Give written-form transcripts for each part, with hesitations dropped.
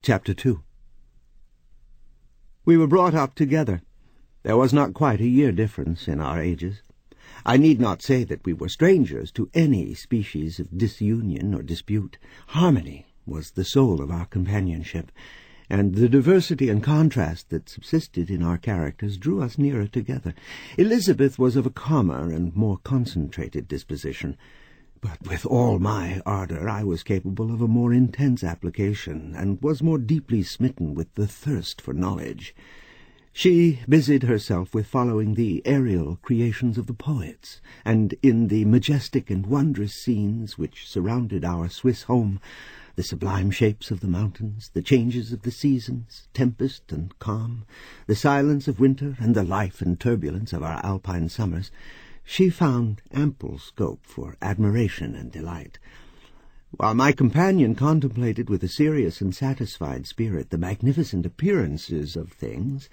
Chapter 2. We were brought up together. There was not quite a year difference in our ages. I need not say that we were strangers to any species of disunion or dispute. Harmony was the soul of our companionship, and the diversity and contrast that subsisted in our characters drew us nearer together. Elizabeth was of a calmer and more concentrated disposition, but with all my ardour I was capable of a more intense application, and was more deeply smitten with the thirst for knowledge. She busied herself with following the aerial creations of the poets, and in the majestic and wondrous scenes which surrounded our Swiss home, the sublime shapes of the mountains, the changes of the seasons, tempest and calm, the silence of winter, and the life and turbulence of our alpine summers, she found ample scope for admiration and delight. While my companion contemplated with a serious and satisfied spirit the magnificent appearances of things,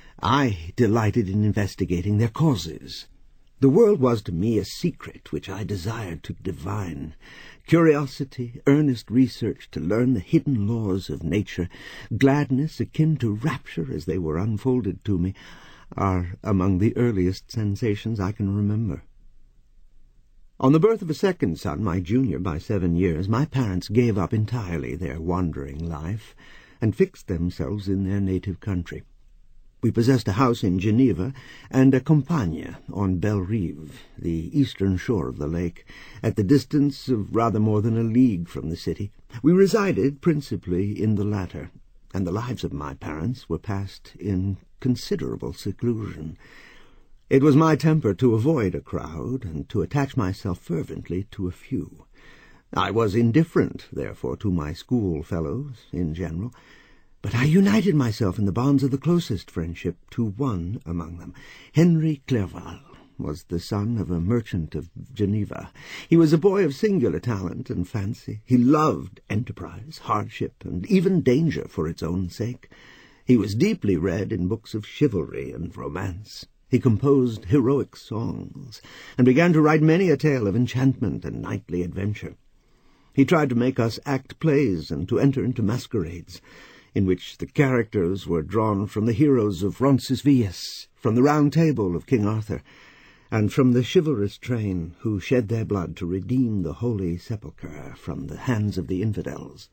I delighted in investigating their causes. The world was to me a secret which I desired to divine. Curiosity, earnest research to learn the hidden laws of nature, gladness akin to rapture as they were unfolded to me, are among the earliest sensations I can remember. On the birth of a second son, my junior by 7 years, my parents gave up entirely their wandering life and fixed themselves in their native country. We possessed a house in Geneva and a campagne on Belle Rive, the eastern shore of the lake, at the distance of rather more than a league from the city. We resided principally in the latter, and the lives of my parents were passed in considerable seclusion. It was my temper to avoid a crowd, and to attach myself fervently to a few. I was indifferent, therefore, to my schoolfellows in general, but I united myself in the bonds of the closest friendship to one among them. Henry Clerval was the son of a merchant of Geneva. He was a boy of singular talent and fancy. He loved enterprise, hardship, and even danger for its own sake. He was deeply read in books of chivalry and romance. He composed heroic songs, and began to write many a tale of enchantment and knightly adventure. He tried to make us act plays and to enter into masquerades, in which the characters were drawn from the heroes of Roncesvalles, from the Round Table of King Arthur, and from the chivalrous train who shed their blood to redeem the Holy Sepulchre from the hands of the infidels.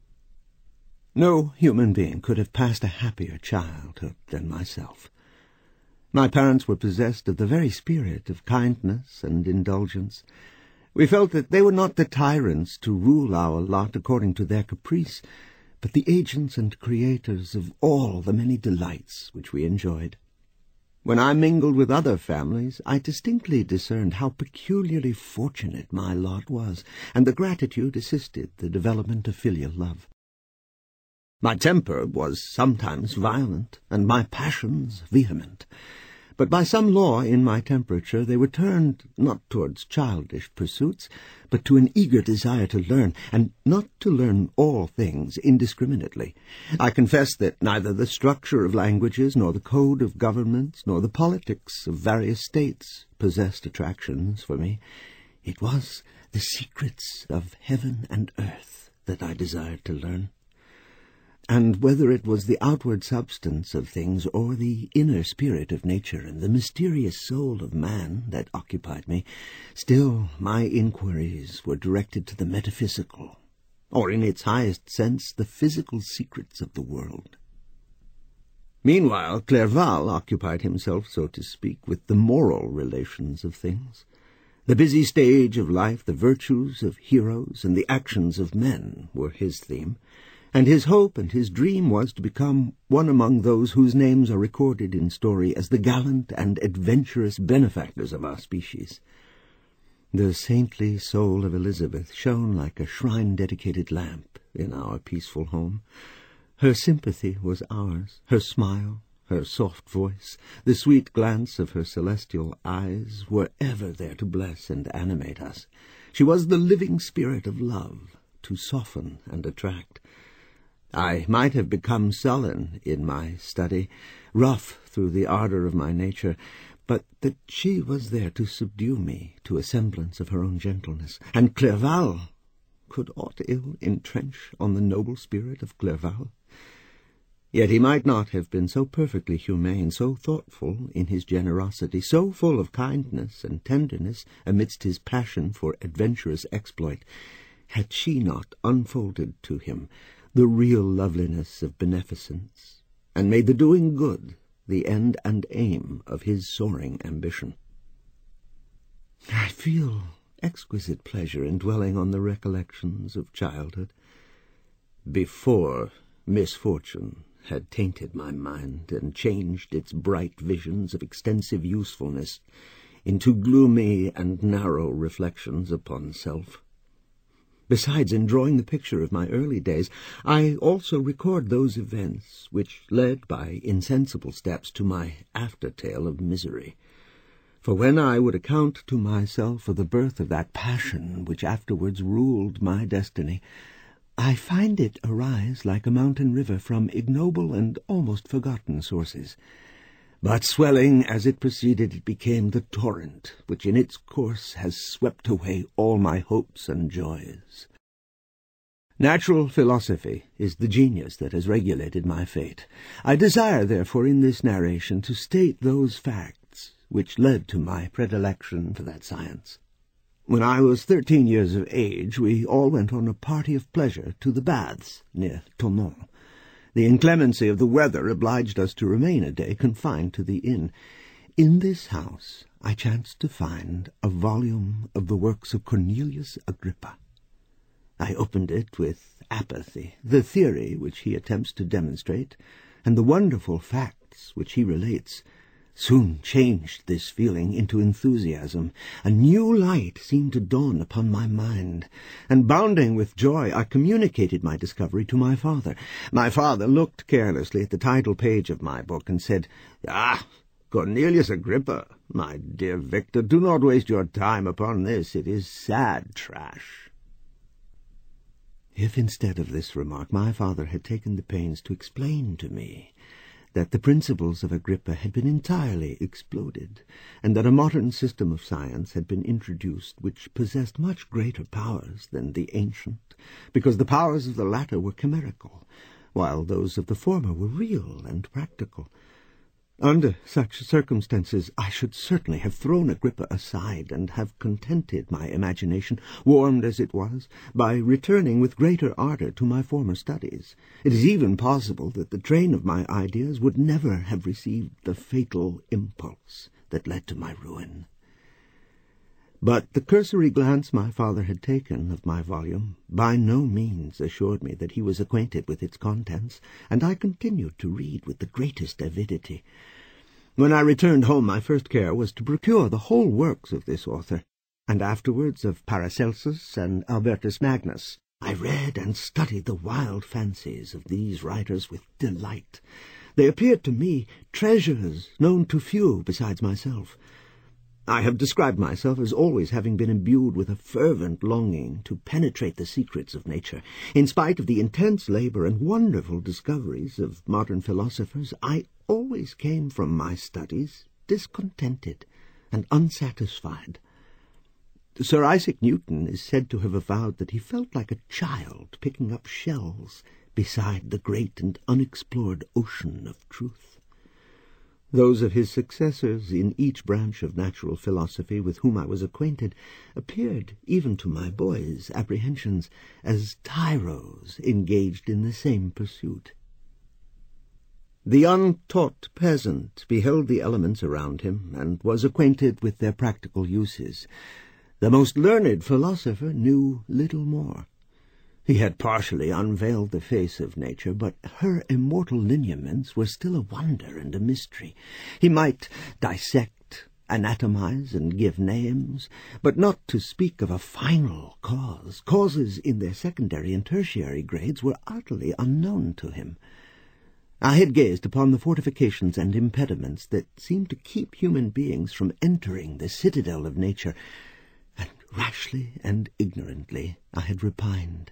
No human being could have passed a happier childhood than myself. My parents were possessed of the very spirit of kindness and indulgence. We felt that they were not the tyrants to rule our lot according to their caprice, but the agents and creators of all the many delights which we enjoyed. When I mingled with other families, I distinctly discerned how peculiarly fortunate my lot was, and the gratitude assisted the development of filial love. My temper was sometimes violent, and my passions vehement, but by some law in my temperature they were turned not towards childish pursuits, but to an eager desire to learn, and not to learn all things indiscriminately. I confess that neither the structure of languages, nor the code of governments, nor the politics of various states possessed attractions for me. It was the secrets of heaven and earth that I desired to learn. And whether it was the outward substance of things or the inner spirit of nature and the mysterious soul of man that occupied me, still my inquiries were directed to the metaphysical, or in its highest sense the physical secrets of the world. Meanwhile, Clerval occupied himself, so to speak, with the moral relations of things. The busy stage of life, the virtues of heroes, and the actions of men were his theme, and his hope and his dream was to become one among those whose names are recorded in story as the gallant and adventurous benefactors of our species. The saintly soul of Elizabeth shone like a shrine-dedicated lamp in our peaceful home. Her sympathy was ours, her smile, her soft voice, the sweet glance of her celestial eyes were ever there to bless and animate us. She was the living spirit of love, to soften and attract. I might have become sullen in my study, rough through the ardour of my nature, but that she was there to subdue me to a semblance of her own gentleness. And Clerval could aught ill entrench on the noble spirit of Clerval? Yet he might not have been so perfectly humane, so thoughtful in his generosity, so full of kindness and tenderness amidst his passion for adventurous exploit, had she not unfolded to him the real loveliness of beneficence, and made the doing good the end and aim of his soaring ambition. I feel exquisite pleasure in dwelling on the recollections of childhood, before misfortune had tainted my mind and changed its bright visions of extensive usefulness into gloomy and narrow reflections upon self. Besides, in drawing the picture of my early days, I also record those events which led by insensible steps to my after-tale of misery. For when I would account to myself for the birth of that passion which afterwards ruled my destiny, I find it arise like a mountain river from ignoble and almost forgotten sources. But swelling as it proceeded, it became the torrent which in its course has swept away all my hopes and joys. Natural philosophy is the genius that has regulated my fate. I desire, therefore, in this narration to state those facts which led to my predilection for that science. When I was 13 years of age, we all went on a party of pleasure to the baths near Thonon. The inclemency of the weather obliged us to remain a day confined to the inn. In this house I chanced to find a volume of the works of Cornelius Agrippa. I opened it with apathy. The theory which he attempts to demonstrate, and the wonderful facts which he relates, soon changed this feeling into enthusiasm. A new light seemed to dawn upon my mind, and bounding with joy, I communicated my discovery to my father. My father looked carelessly at the title page of my book and said, "Ah, Cornelius Agrippa, my dear Victor, do not waste your time upon this. It is sad trash." If instead of this remark my father had taken the pains to explain to me that the principles of Agrippa had been entirely exploded, and that a modern system of science had been introduced which possessed much greater powers than the ancient, because the powers of the latter were chimerical, while those of the former were real and practical. Under such circumstances I should certainly have thrown Agrippa aside and have contented my imagination, warmed as it was, by returning with greater ardour to my former studies. It is even possible that the train of my ideas would never have received the fatal impulse that led to my ruin. But the cursory glance my father had taken of my volume by no means assured me that he was acquainted with its contents, and I continued to read with the greatest avidity. When I returned home, my first care was to procure the whole works of this author, and afterwards of Paracelsus and Albertus Magnus. I read and studied the wild fancies of these writers with delight. They appeared to me treasures known to few besides myself. I have described myself as always having been imbued with a fervent longing to penetrate the secrets of nature. In spite of the intense labor and wonderful discoveries of modern philosophers, I always came from my studies discontented and unsatisfied. Sir Isaac Newton is said to have avowed that he felt like a child picking up shells beside the great and unexplored ocean of truth. Those of his successors in each branch of natural philosophy with whom I was acquainted appeared, even to my boy's apprehensions, as tyros engaged in the same pursuit. The untaught peasant beheld the elements around him and was acquainted with their practical uses. The most learned philosopher knew little more. He had partially unveiled the face of nature, but her immortal lineaments were still a wonder and a mystery. He might dissect, anatomize, and give names, but not to speak of a final cause. Causes in their secondary and tertiary grades were utterly unknown to him. I had gazed upon the fortifications and impediments that seemed to keep human beings from entering the citadel of nature, and rashly and ignorantly I had repined.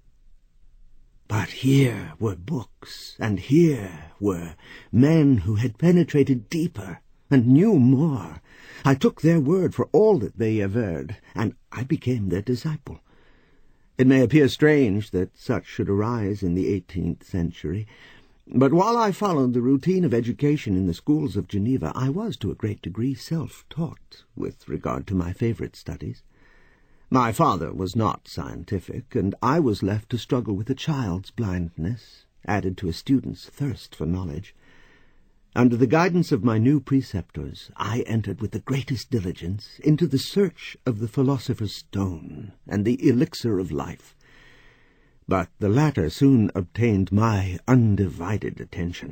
But here were books, and here were men who had penetrated deeper and knew more. I took their word for all that they averred, and I became their disciple. It may appear strange that such should arise in the 18th century, but while I followed the routine of education in the schools of Geneva, I was to a great degree self-taught with regard to my favorite studies. My father was not scientific, and I was left to struggle with a child's blindness, added to a student's thirst for knowledge. Under the guidance of my new preceptors, I entered with the greatest diligence into the search of the philosopher's stone and the elixir of life. But the latter soon obtained my undivided attention.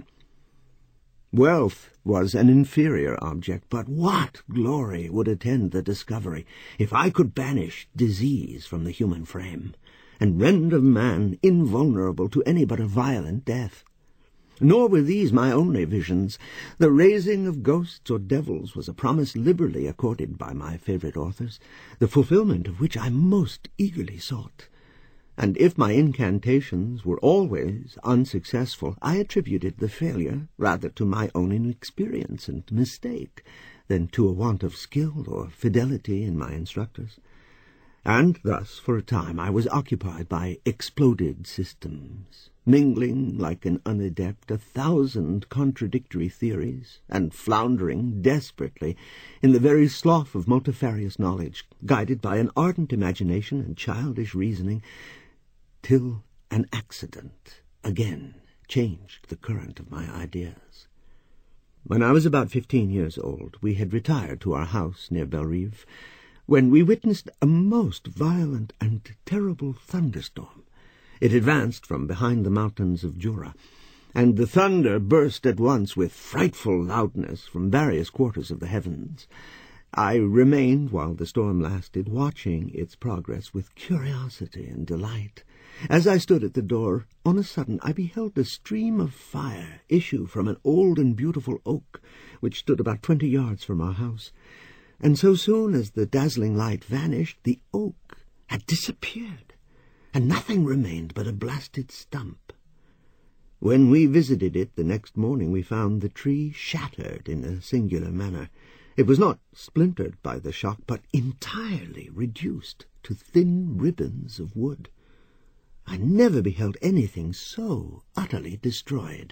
Wealth was an inferior object, but what glory would attend the discovery if I could banish disease from the human frame, and render man invulnerable to any but a violent death? Nor were these my only visions. The raising of ghosts or devils was a promise liberally accorded by my favorite authors, the fulfillment of which I most eagerly sought. And if my incantations were always unsuccessful, I attributed the failure rather to my own inexperience and mistake than to a want of skill or fidelity in my instructors. And thus, for a time, I was occupied by exploded systems, mingling like an unadept 1,000 contradictory theories, and floundering desperately in the very slough of multifarious knowledge, guided by an ardent imagination and childish reasoning, till an accident again changed the current of my ideas. When I was about 15 years old, we had retired to our house near Bellerive, when we witnessed a most violent and terrible thunderstorm. It advanced from behind the mountains of Jura, and the thunder burst at once with frightful loudness from various quarters of the heavens. I remained, while the storm lasted, watching its progress with curiosity and delight. As I stood at the door, on a sudden I beheld a stream of fire issue from an old and beautiful oak, which stood about 20 yards from our house. And so soon as the dazzling light vanished, the oak had disappeared, and nothing remained but a blasted stump. When we visited it the next morning, we found the tree shattered in a singular manner. It was not splintered by the shock, but entirely reduced to thin ribbons of wood. I never beheld anything so utterly destroyed.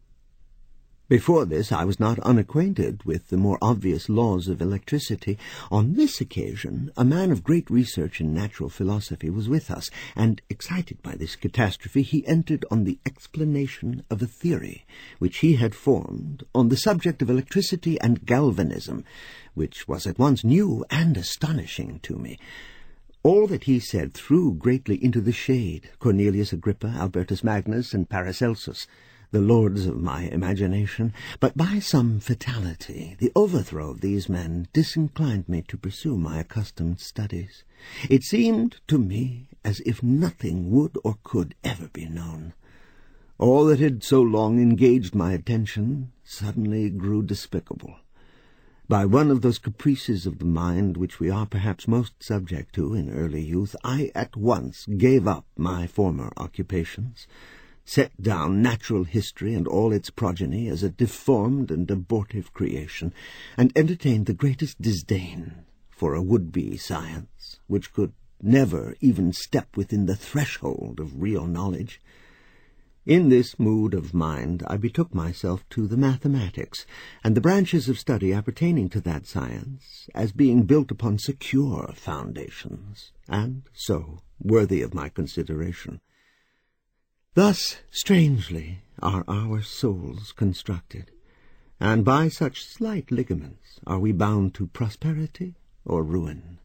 Before this, I was not unacquainted with the more obvious laws of electricity. On this occasion, a man of great research in natural philosophy was with us, and, excited by this catastrophe, he entered on the explanation of a theory which he had formed on the subject of electricity and galvanism, which was at once new and astonishing to me. All that he said threw greatly into the shade Cornelius Agrippa, Albertus Magnus, and Paracelsus, the lords of my imagination, but by some fatality the overthrow of these men disinclined me to pursue my accustomed studies. It seemed to me as if nothing would or could ever be known. All that had so long engaged my attention suddenly grew despicable. By one of those caprices of the mind which we are perhaps most subject to in early youth, I at once gave up my former occupations, set down natural history and all its progeny as a deformed and abortive creation, and entertained the greatest disdain for a would-be science, which could never even step within the threshold of real knowledge. In this mood of mind I betook myself to the mathematics, and the branches of study appertaining to that science, as being built upon secure foundations, and so worthy of my consideration. Thus, strangely, are our souls constructed, and by such slight ligaments are we bound to prosperity or ruin.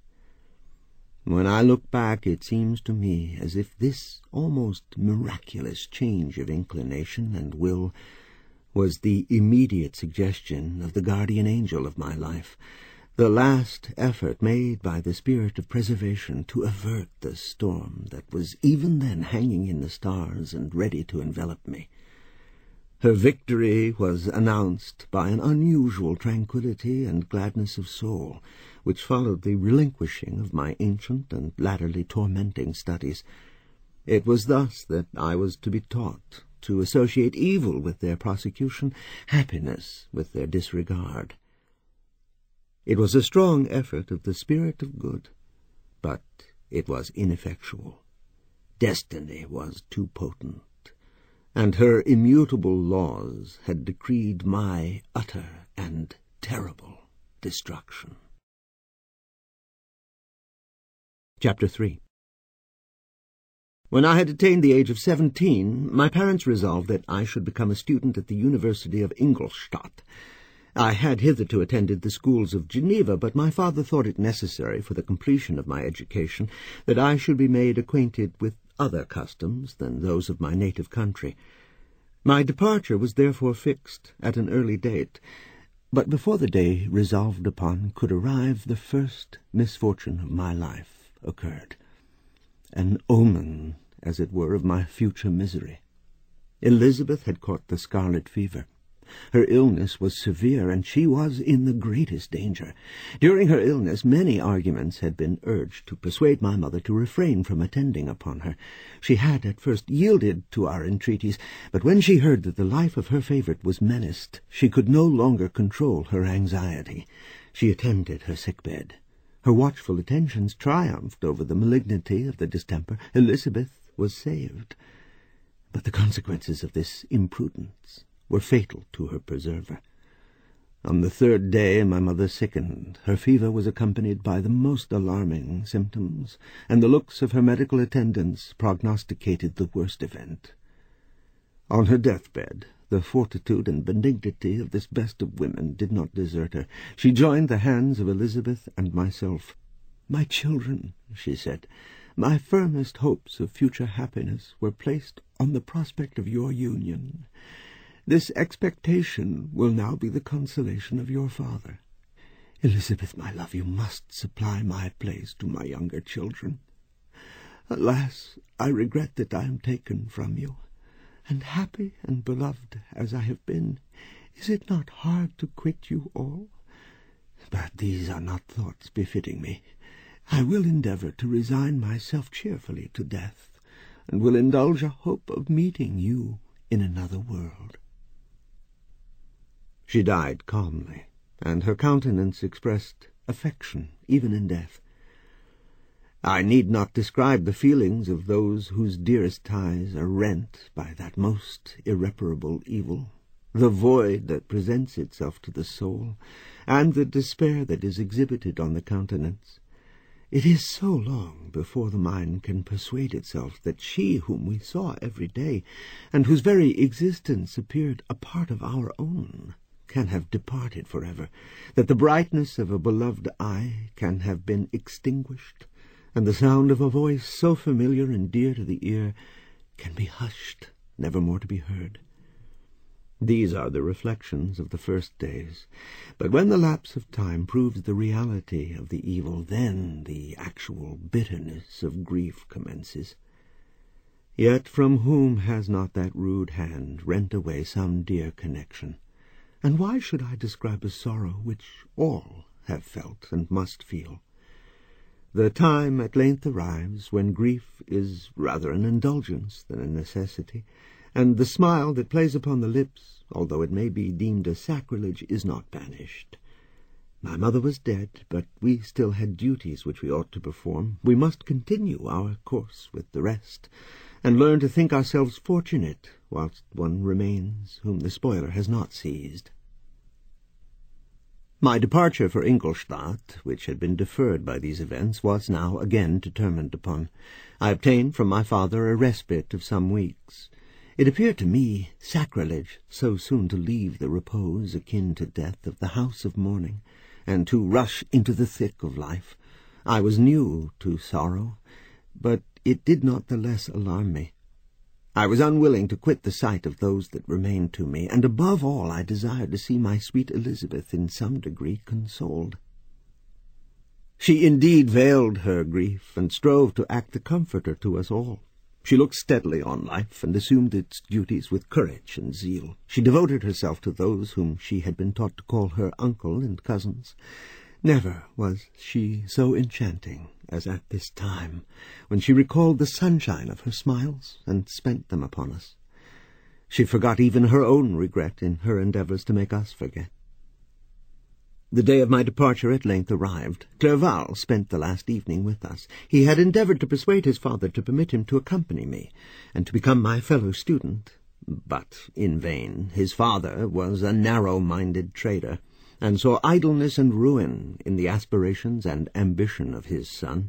When I look back, it seems to me as if this almost miraculous change of inclination and will was the immediate suggestion of the guardian angel of my life, the last effort made by the spirit of preservation to avert the storm that was even then hanging in the stars and ready to envelop me. Her victory was announced by an unusual tranquillity and gladness of soul, which followed the relinquishing of my ancient and latterly tormenting studies. It was thus that I was to be taught to associate evil with their prosecution, happiness with their disregard. It was a strong effort of the spirit of good, but it was ineffectual. Destiny was too potent, and her immutable laws had decreed my utter and terrible destruction. Chapter 3. When I had attained the age of 17, my parents resolved that I should become a student at the University of Ingolstadt. I had hitherto attended the schools of Geneva, but my father thought it necessary for the completion of my education that I should be made acquainted with other customs than those of my native country. My departure was therefore fixed at an early date, but before the day resolved upon could arrive, the first misfortune of my life occurred, an omen, as it were, of my future misery. Elizabeth had caught the scarlet fever. Her illness was severe, and she was in the greatest danger. During her illness many arguments had been urged to persuade my mother to refrain from attending upon her. She had at first yielded to our entreaties, but when she heard that the life of her favourite was menaced, she could no longer control her anxiety. She attended her sick-bed. Her watchful attentions triumphed over the malignity of the distemper. Elizabeth was saved. But the consequences of this imprudence were fatal to her preserver. On the third day my mother sickened. Her fever was accompanied by the most alarming symptoms, and the looks of her medical attendants prognosticated the worst event. On her deathbed, the fortitude and benignity of this best of women did not desert her. She joined the hands of Elizabeth and myself. "My children," she said, "my firmest hopes of future happiness were placed on the prospect of your union. This expectation will now be the consolation of your father. Elizabeth, my love, you must supply my place to my younger children. Alas, I regret that I am taken from you, and happy and beloved as I have been, is it not hard to quit you all? But these are not thoughts befitting me. I will endeavour to resign myself cheerfully to death, and will indulge a hope of meeting you in another world." She died calmly, and her countenance expressed affection even in death. I need not describe the feelings of those whose dearest ties are rent by that most irreparable evil, the void that presents itself to the soul, and the despair that is exhibited on the countenance. It is so long before the mind can persuade itself that she whom we saw every day, and whose very existence appeared a part of our own, can have departed forever, that the brightness of a beloved eye can have been extinguished, and the sound of a voice so familiar and dear to the ear can be hushed, never more to be heard. These are the reflections of the first days, but when the lapse of time proves the reality of the evil, then the actual bitterness of grief commences. Yet from whom has not that rude hand rent away some dear connection? And why should I describe a sorrow which all have felt and must feel? The time at length arrives when grief is rather an indulgence than a necessity, and the smile that plays upon the lips, although it may be deemed a sacrilege, is not banished. My mother was dead, but we still had duties which we ought to perform. We must continue our course with the rest, and learn to think ourselves fortunate whilst one remains whom the spoiler has not seized. My departure for Ingolstadt, which had been deferred by these events, was now again determined upon. I obtained from my father a respite of some weeks. It appeared to me sacrilege so soon to leave the repose akin to death of the house of mourning, and to rush into the thick of life. I was new to sorrow, but it did not the less alarm me. I was unwilling to quit the sight of those that remained to me, and above all I desired to see my sweet Elizabeth in some degree consoled. She indeed veiled her grief, and strove to act the comforter to us all. She looked steadily on life, and assumed its duties with courage and zeal. She devoted herself to those whom she had been taught to call her uncle and cousins. Never was she so enchanting as at this time, when she recalled the sunshine of her smiles and spent them upon us. She forgot even her own regret in her endeavours to make us forget. The day of my departure at length arrived. Clerval spent the last evening with us. He had endeavoured to persuade his father to permit him to accompany me, and to become my fellow student, but in vain. His father was a narrow-minded trader, and saw idleness and ruin in the aspirations and ambition of his son.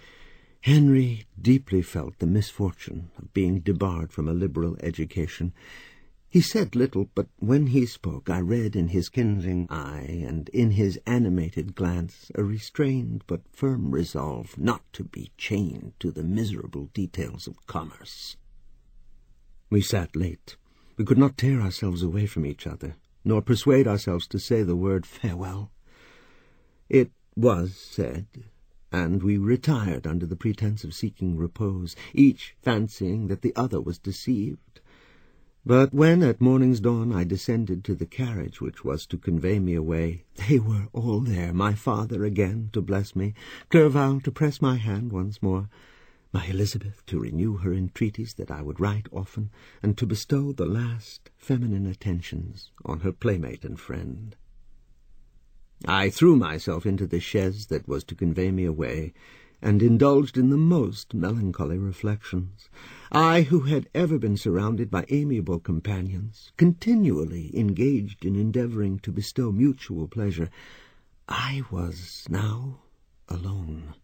Henry deeply felt the misfortune of being debarred from a liberal education. He said little, but when he spoke I read in his kindling eye and in his animated glance a restrained but firm resolve not to be chained to the miserable details of commerce. We sat late. We could not tear ourselves away from each other, nor persuade ourselves to say the word farewell. It was said, and we retired under the pretence of seeking repose, each fancying that the other was deceived. But when at morning's dawn I descended to the carriage which was to convey me away, they were all there, my father again to bless me, Clerval to press my hand once more, my Elizabeth to renew her entreaties that I would write often, and to bestow the last feminine attentions on her playmate and friend. I threw myself into the chaise that was to convey me away, and indulged in the most melancholy reflections. I, who had ever been surrounded by amiable companions, continually engaged in endeavouring to bestow mutual pleasure, I was now alone.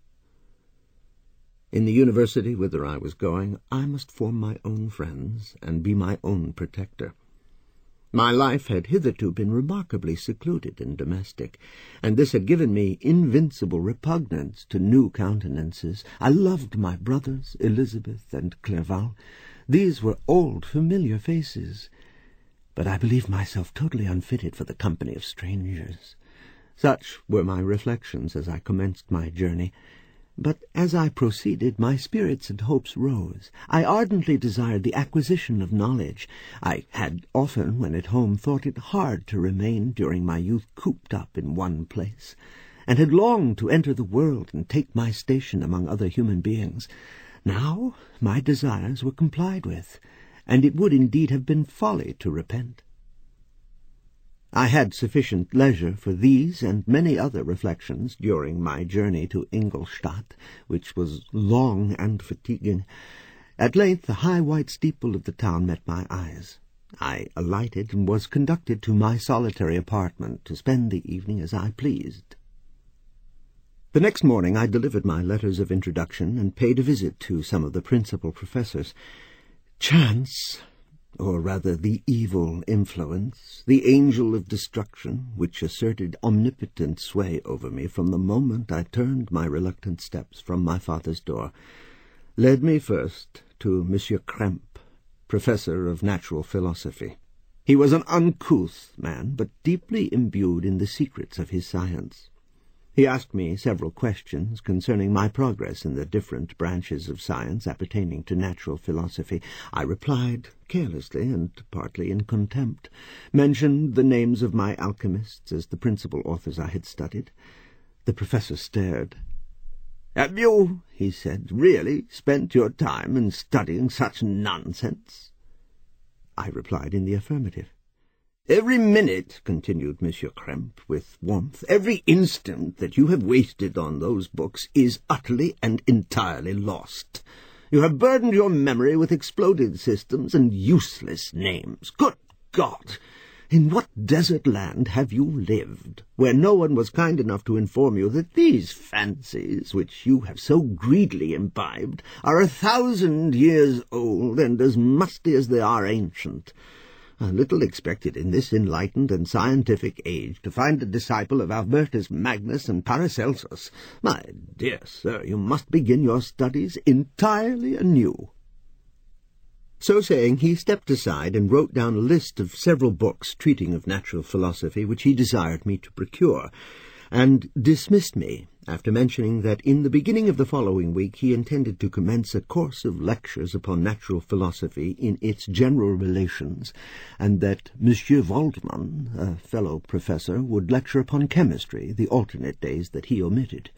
In the university whither I was going, I must form my own friends and be my own protector. My life had hitherto been remarkably secluded and domestic, and this had given me invincible repugnance to new countenances. I loved my brothers, Elizabeth and Clerval. These were old, familiar faces, but I believed myself totally unfitted for the company of strangers. Such were my reflections as I commenced my journey. But as I proceeded, my spirits and hopes rose. I ardently desired the acquisition of knowledge. I had often, when at home, thought it hard to remain during my youth cooped up in one place, and had longed to enter the world and take my station among other human beings. Now my desires were complied with, and it would indeed have been folly to repent. I had sufficient leisure for these and many other reflections during my journey to Ingolstadt, which was long and fatiguing. At length the high white steeple of the town met my eyes. I alighted and was conducted to my solitary apartment to spend the evening as I pleased. The next morning I delivered my letters of introduction and paid a visit to some of the principal professors. Chance, or rather the evil influence, the angel of destruction, which asserted omnipotent sway over me from the moment I turned my reluctant steps from my father's door, led me first to Monsieur Krempe, professor of natural philosophy. He was an uncouth man, but deeply imbued in the secrets of his science. He asked me several questions concerning my progress in the different branches of science appertaining to natural philosophy. I replied carelessly and partly in contempt, mentioned the names of my alchemists as the principal authors I had studied. The professor stared. "Have you," he said, "really spent your time in studying such nonsense?" I replied in the affirmative. "Every minute," continued Monsieur Krempe with warmth, "every instant that you have wasted on those books is utterly and entirely lost. You have burdened your memory with exploded systems and useless names. Good God! In what desert land have you lived, where no one was kind enough to inform you that these fancies, which you have so greedily imbibed, are 1,000 years old and as musty as they are ancient? I little expected in this enlightened and scientific age to find a disciple of Albertus Magnus and Paracelsus. My dear sir, you must begin your studies entirely anew." So saying, he stepped aside and wrote down a list of several books treating of natural philosophy which he desired me to procure, and dismissed me, after mentioning that in the beginning of the following week he intended to commence a course of lectures upon natural philosophy in its general relations, and that Monsieur Waldman, a fellow professor, would lecture upon chemistry the alternate days that he omitted.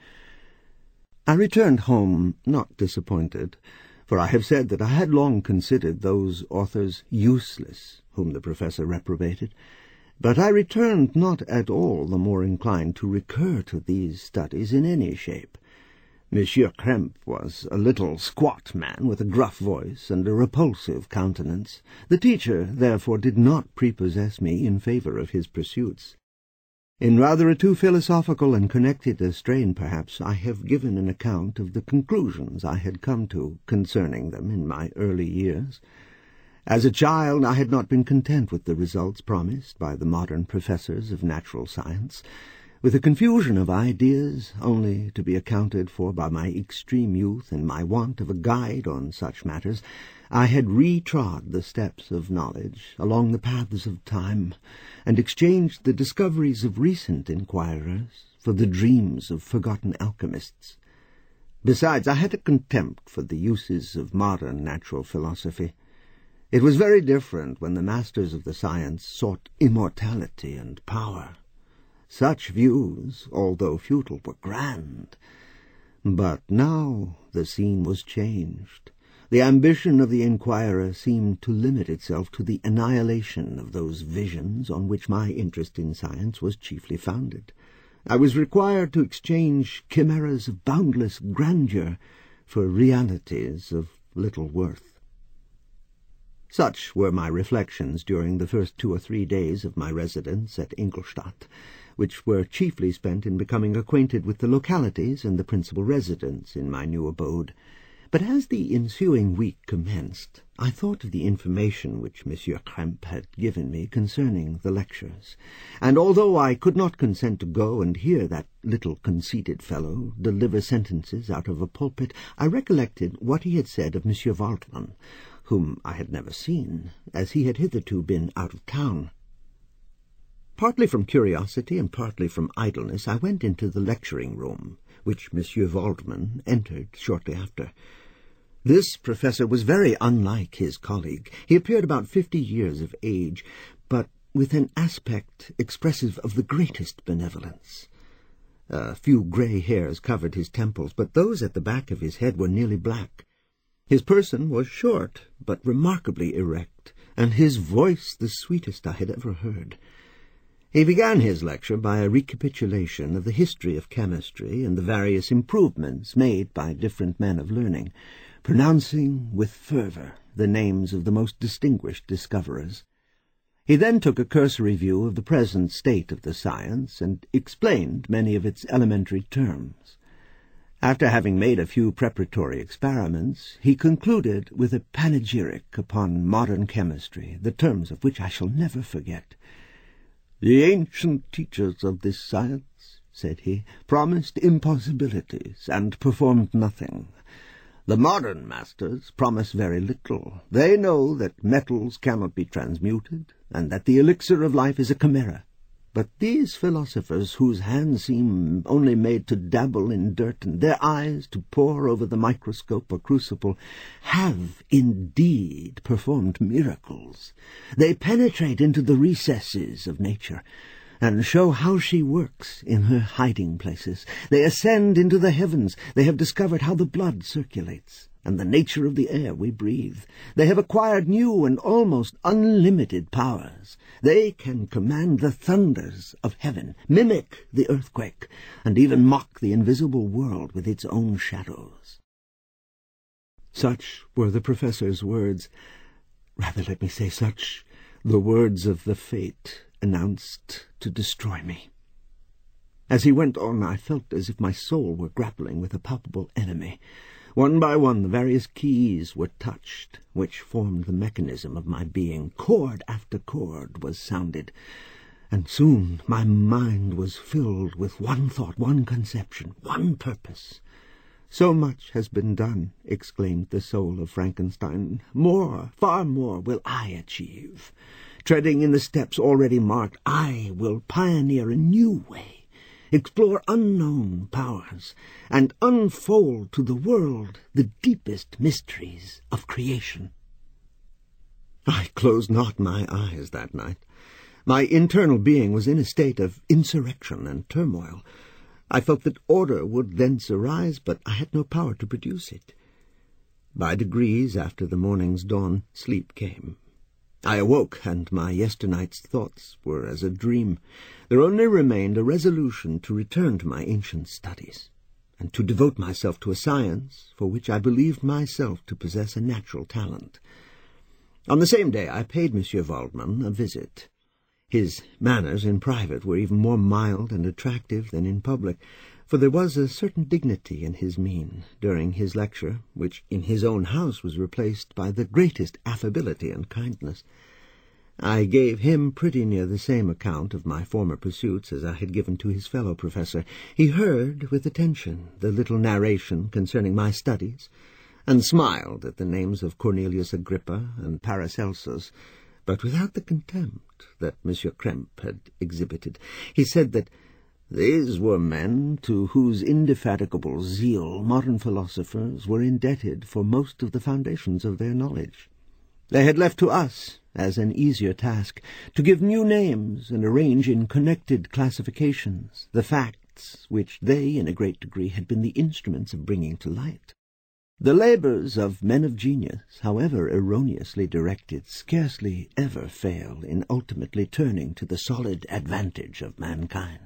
I returned home not disappointed, for I have said that I had long considered those authors useless whom the professor reprobated. But I returned not at all the more inclined to recur to these studies in any shape. Monsieur Krempe was a little squat man with a gruff voice and a repulsive countenance. The teacher, therefore, did not prepossess me in favor of his pursuits. In rather a too philosophical and connected a strain, perhaps, I have given an account of the conclusions I had come to concerning them in my early years. As a child, I had not been content with the results promised by the modern professors of natural science, with a confusion of ideas only to be accounted for by my extreme youth and my want of a guide on such matters. I had retrod the steps of knowledge along the paths of time, and exchanged the discoveries of recent inquirers for the dreams of forgotten alchemists. Besides, I had a contempt for the uses of modern natural philosophy. It was very different when the masters of the science sought immortality and power. Such views, although futile, were grand. But now the scene was changed. The ambition of the inquirer seemed to limit itself to the annihilation of those visions on which my interest in science was chiefly founded. I was required to exchange chimeras of boundless grandeur for realities of little worth. Such were my reflections during the first 2 or 3 days of my residence at Ingolstadt, which were chiefly spent in becoming acquainted with the localities and the principal residents in my new abode. But as the ensuing week commenced, I thought of the information which Monsieur Krempe had given me concerning the lectures, and although I could not consent to go and hear that little conceited fellow deliver sentences out of a pulpit, I recollected what he had said of Monsieur Waldman, whom I had never seen, as he had hitherto been out of town. Partly from curiosity and partly from idleness, I went into the lecturing-room, which Monsieur Waldman entered shortly after. This professor was very unlike his colleague. He appeared about 50 years of age, but with an aspect expressive of the greatest benevolence. A few grey hairs covered his temples, but those at the back of his head were nearly black. His person was short, but remarkably erect, and his voice the sweetest I had ever heard. He began his lecture by a recapitulation of the history of chemistry and the various improvements made by different men of learning, pronouncing with fervour the names of the most distinguished discoverers. He then took a cursory view of the present state of the science and explained many of its elementary terms. After having made a few preparatory experiments, he concluded with a panegyric upon modern chemistry, the terms of which I shall never forget. "The ancient teachers of this science," said he, "promised impossibilities and performed nothing. The modern masters promise very little. They know that metals cannot be transmuted, and that the elixir of life is a chimera. But these philosophers, whose hands seem only made to dabble in dirt and their eyes to pore over the microscope or crucible, have indeed performed miracles. They penetrate into the recesses of nature, and show how she works in her hiding places. They ascend into the heavens. They have discovered how the blood circulates, and the nature of the air we breathe. They have acquired new and almost unlimited powers. They can command the thunders of heaven, mimic the earthquake, and even mock the invisible world with its own shadows." Such were the professor's words. Rather, let me say, such the words of the fate announced to destroy me. As he went on, I felt as if my soul were grappling with a palpable enemy. One by one the various keys were touched, which formed the mechanism of my being. Chord after chord was sounded, and soon my mind was filled with one thought, one conception, one purpose. "So much has been done," exclaimed the soul of Frankenstein. "More, far more, will I achieve. Treading in the steps already marked, I will pioneer a new way, explore unknown powers, and unfold to the world the deepest mysteries of creation." I closed not my eyes that night. My internal being was in a state of insurrection and turmoil. I felt that order would thence arise, but I had no power to produce it. By degrees, after the morning's dawn, sleep came. I awoke, and my yesternight's thoughts were as a dream. There only remained a resolution to return to my ancient studies, and to devote myself to a science for which I believed myself to possess a natural talent. On the same day I paid Monsieur Waldman a visit. His manners in private were even more mild and attractive than in public, for there was a certain dignity in his mien during his lecture, which in his own house was replaced by the greatest affability and kindness. I gave him pretty near the same account of my former pursuits as I had given to his fellow professor. He heard with attention the little narration concerning my studies, and smiled at the names of Cornelius Agrippa and Paracelsus, but without the contempt that Monsieur Krempe had exhibited. He said that these were men to whose indefatigable zeal modern philosophers were indebted for most of the foundations of their knowledge. They had left to us, as an easier task, to give new names and arrange in connected classifications the facts which they, in a great degree, had been the instruments of bringing to light. The labours of men of genius, however erroneously directed, scarcely ever fail in ultimately turning to the solid advantage of mankind.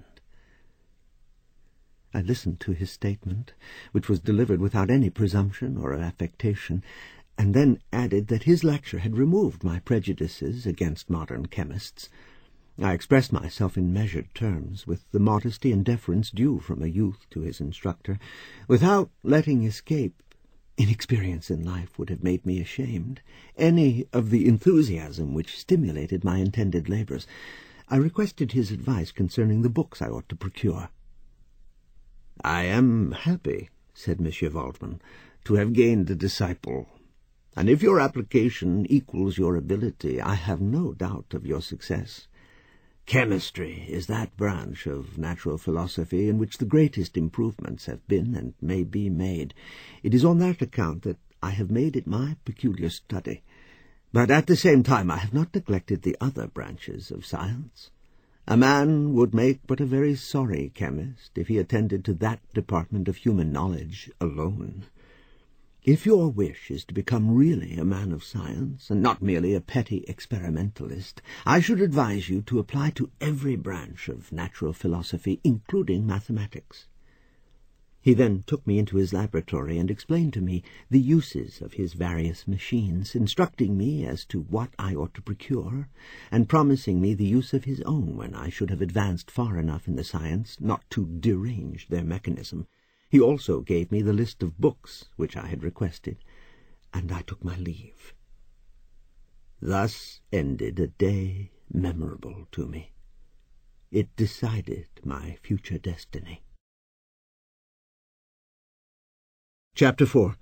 I listened to his statement, which was delivered without any presumption or affectation, and then added that his lecture had removed my prejudices against modern chemists. I expressed myself in measured terms, with the modesty and deference due from a youth to his instructor, without letting escape — inexperience in life would have made me ashamed — any of the enthusiasm which stimulated my intended labours. I requested his advice concerning the books I ought to procure. "I am happy," said Monsieur Waldman, "to have gained a disciple, and if your application equals your ability, I have no doubt of your success. Chemistry is that branch of natural philosophy in which the greatest improvements have been and may be made. It is on that account that I have made it my peculiar study. But at the same time I have not neglected the other branches of science. A man would make but a very sorry chemist if he attended to that department of human knowledge alone. If your wish is to become really a man of science, and not merely a petty experimentalist, I should advise you to apply to every branch of natural philosophy, including mathematics." He then took me into his laboratory and explained to me the uses of his various machines, instructing me as to what I ought to procure, and promising me the use of his own when I should have advanced far enough in the science not to derange their mechanism. He also gave me the list of books which I had requested, and I took my leave. Thus ended a day memorable to me. It decided my future destiny. Chapter 4.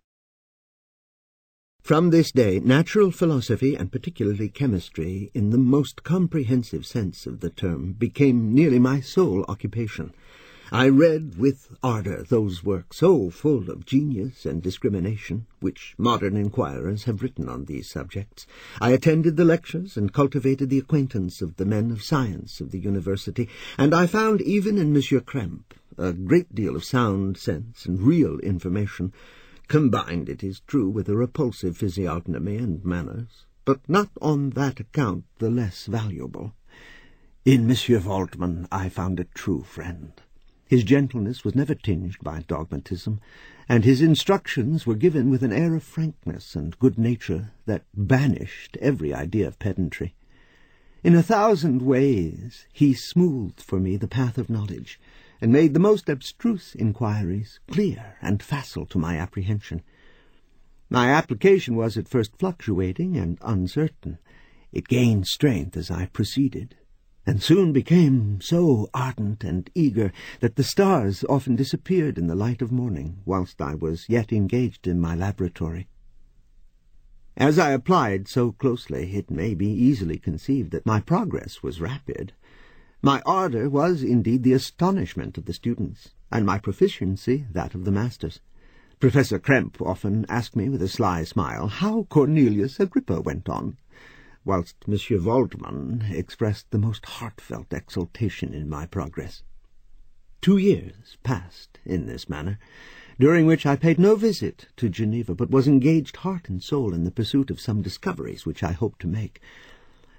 From this day, natural philosophy, and particularly chemistry, in the most comprehensive sense of the term, became nearly my sole occupation. I read with ardour those works so full of genius and discrimination which modern inquirers have written on these subjects. I attended the lectures and cultivated the acquaintance of the men of science of the university, and I found even in Monsieur Krempe a great deal of sound sense and real information, combined, it is true, with a repulsive physiognomy and manners, but not on that account the less valuable. In Monsieur Waldman I found a true friend. His gentleness was never tinged by dogmatism, and his instructions were given with an air of frankness and good nature that banished every idea of pedantry. In 1,000 ways he smoothed for me the path of knowledge, and made the most abstruse inquiries clear and facile to my apprehension. My application was at first fluctuating and uncertain. It gained strength as I proceeded, and soon became so ardent and eager that the stars often disappeared in the light of morning, whilst I was yet engaged in my laboratory. As I applied so closely, it may be easily conceived that my progress was rapid. My ardour was indeed the astonishment of the students, and my proficiency that of the masters. Professor Krempe often asked me with a sly smile how Cornelius Agrippa went on, whilst Monsieur Waldman expressed the most heartfelt exultation in my progress. 2 years passed in this manner, during which I paid no visit to Geneva, but was engaged heart and soul in the pursuit of some discoveries which I hoped to make.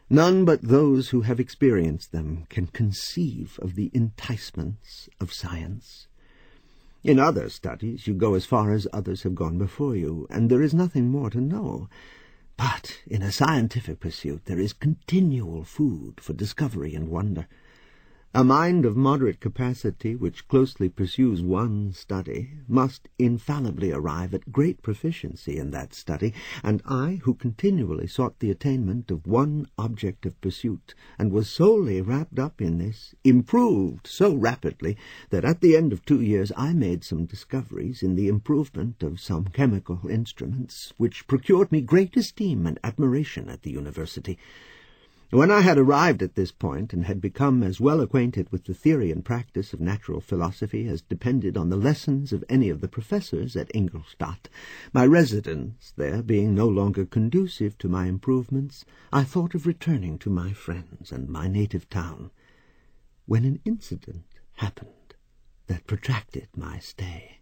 None but those who have experienced them can conceive of the enticements of science. In other studies you go as far as others have gone before you, and there is nothing more to know. But in a scientific pursuit there is continual food for discovery and wonder. A mind of moderate capacity which closely pursues one study must infallibly arrive at great proficiency in that study, and I, who continually sought the attainment of one object of pursuit, and was solely wrapped up in this, improved so rapidly that at the end of 2 years I made some discoveries in the improvement of some chemical instruments, which procured me great esteem and admiration at the university. When I had arrived at this point, and had become as well acquainted with the theory and practice of natural philosophy as depended on the lessons of any of the professors at Ingolstadt, my residence there being no longer conducive to my improvements, I thought of returning to my friends and my native town, when an incident happened that protracted my stay.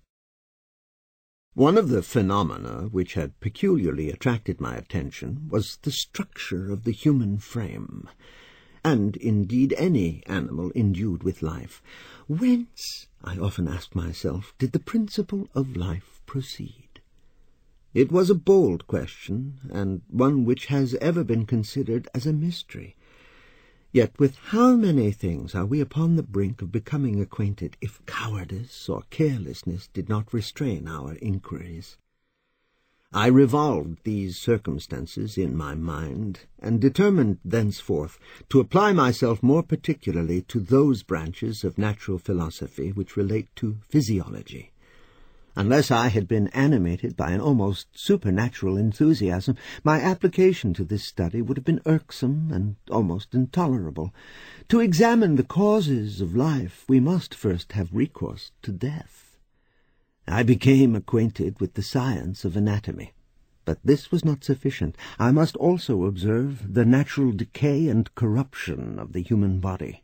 One of the phenomena which had peculiarly attracted my attention was the structure of the human frame, and indeed any animal endued with life. Whence, I often asked myself, did the principle of life proceed? It was a bold question, and one which has ever been considered as a mystery. Yet with how many things are we upon the brink of becoming acquainted if cowardice or carelessness did not restrain our inquiries? I revolved these circumstances in my mind, and determined thenceforth to apply myself more particularly to those branches of natural philosophy which relate to physiology. Unless I had been animated by an almost supernatural enthusiasm, my application to this study would have been irksome and almost intolerable. To examine the causes of life, we must first have recourse to death. I became acquainted with the science of anatomy. But this was not sufficient. I must also observe the natural decay and corruption of the human body.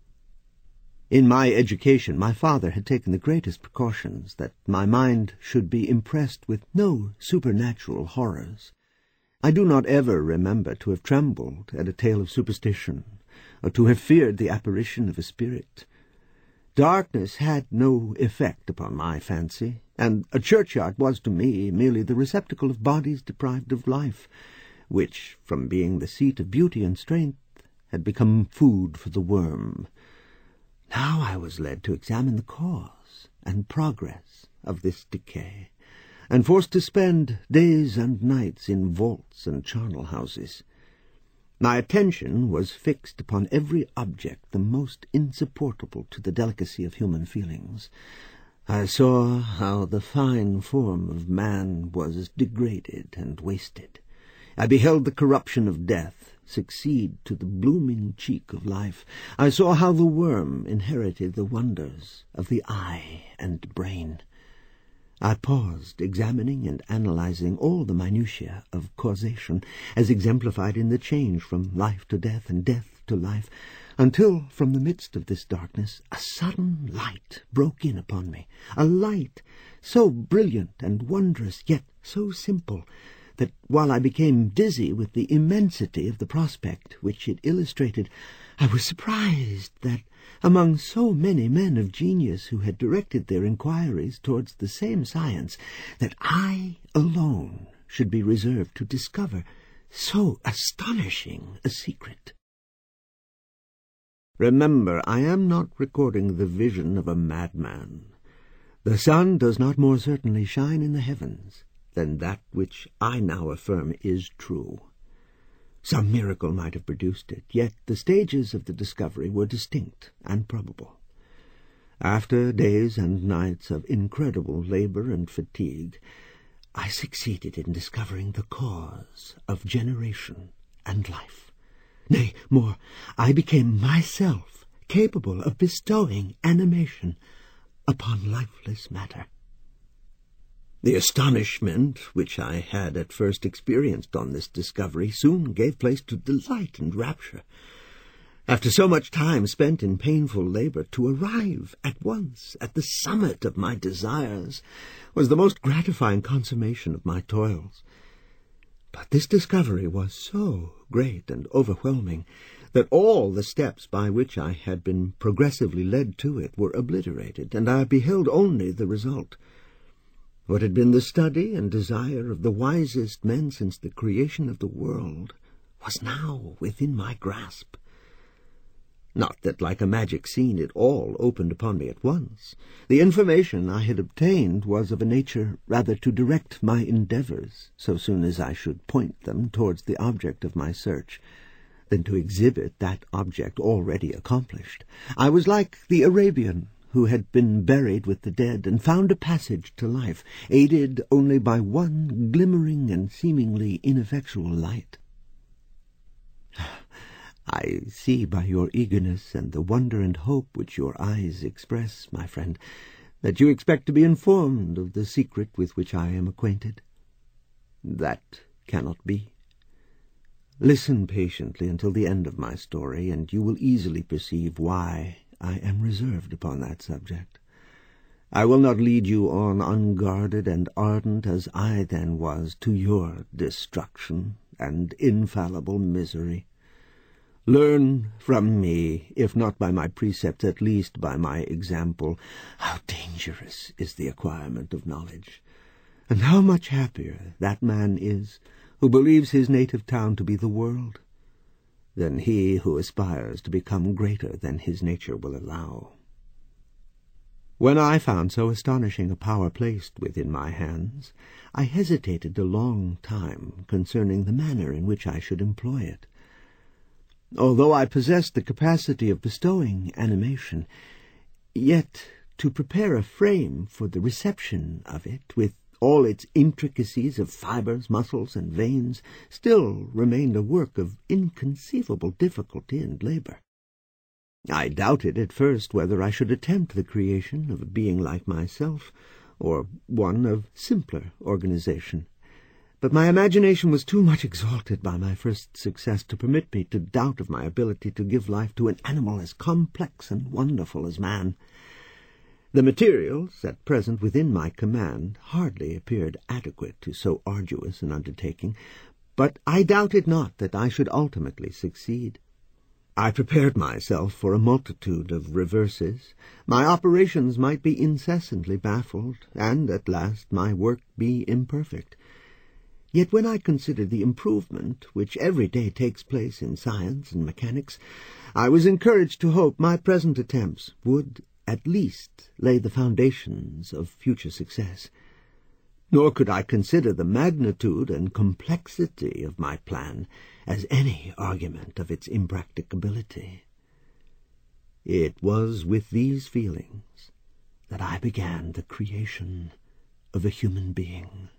In my education, my father had taken the greatest precautions that my mind should be impressed with no supernatural horrors. I do not ever remember to have trembled at a tale of superstition, or to have feared the apparition of a spirit. Darkness had no effect upon my fancy, and a churchyard was to me merely the receptacle of bodies deprived of life, which, from being the seat of beauty and strength, had become food for the worm. Now I was led to examine the cause and progress of this decay, and forced to spend days and nights in vaults and charnel houses. My attention was fixed upon every object the most insupportable to the delicacy of human feelings. I saw how the fine form of man was degraded and wasted. I beheld the corruption of death succeed to the blooming cheek of life. I saw how the worm inherited the wonders of the eye and brain. I paused, examining and analyzing all the minutiae of causation, as exemplified in the change from life to death and death to life, until from the midst of this darkness a sudden light broke in upon me, a light so brilliant and wondrous, yet so simple, that while I became dizzy with the immensity of the prospect which it illustrated, I was surprised that, among so many men of genius who had directed their inquiries towards the same science, that I alone should be reserved to discover so astonishing a secret. Remember, I am not recording the vision of a madman. The sun does not more certainly shine in the heavens than that which I now affirm is true. Some miracle might have produced it, yet the stages of the discovery were distinct and probable. After days and nights of incredible labor and fatigue, I succeeded in discovering the cause of generation and life. Nay, more, I became myself capable of bestowing animation upon lifeless matter. The astonishment which I had at first experienced on this discovery soon gave place to delight and rapture. After so much time spent in painful labor, to arrive at once at the summit of my desires was the most gratifying consummation of my toils. But this discovery was so great and overwhelming that all the steps by which I had been progressively led to it were obliterated, and I beheld only the result. What had been the study and desire of the wisest men since the creation of the world was now within my grasp. Not that, like a magic scene, it all opened upon me at once. The information I had obtained was of a nature rather to direct my endeavors, so soon as I should point them towards the object of my search, than to exhibit that object already accomplished. I was like the Arabian who had been buried with the dead and found a passage to life, aided only by one glimmering and seemingly ineffectual light. I see by your eagerness and the wonder and hope which your eyes express, my friend, that you expect to be informed of the secret with which I am acquainted. That cannot be. Listen patiently until the end of my story, and you will easily perceive why I am reserved upon that subject. I will not lead you on unguarded and ardent as I then was to your destruction and infallible misery. Learn from me, if not by my precepts, at least by my example, how dangerous is the acquirement of knowledge, and how much happier that man is who believes his native town to be the world, than he who aspires to become greater than his nature will allow. When I found so astonishing a power placed within my hands, I hesitated a long time concerning the manner in which I should employ it. Although I possessed the capacity of bestowing animation, yet to prepare a frame for the reception of it, with all its intricacies of fibers, muscles, and veins, still remained a work of inconceivable difficulty and labor. I doubted at first whether I should attempt the creation of a being like myself, or one of simpler organization. But my imagination was too much exalted by my first success to permit me to doubt of my ability to give life to an animal as complex and wonderful as man. The materials at present within my command hardly appeared adequate to so arduous an undertaking, but I doubted not that I should ultimately succeed. I prepared myself for a multitude of reverses. My operations might be incessantly baffled, and at last my work be imperfect. Yet when I consider the improvement which every day takes place in science and mechanics, I was encouraged to hope my present attempts would at least lay the foundations of future success. Nor could I consider the magnitude and complexity of my plan as any argument of its impracticability. It was with these feelings that I began the creation of a human being.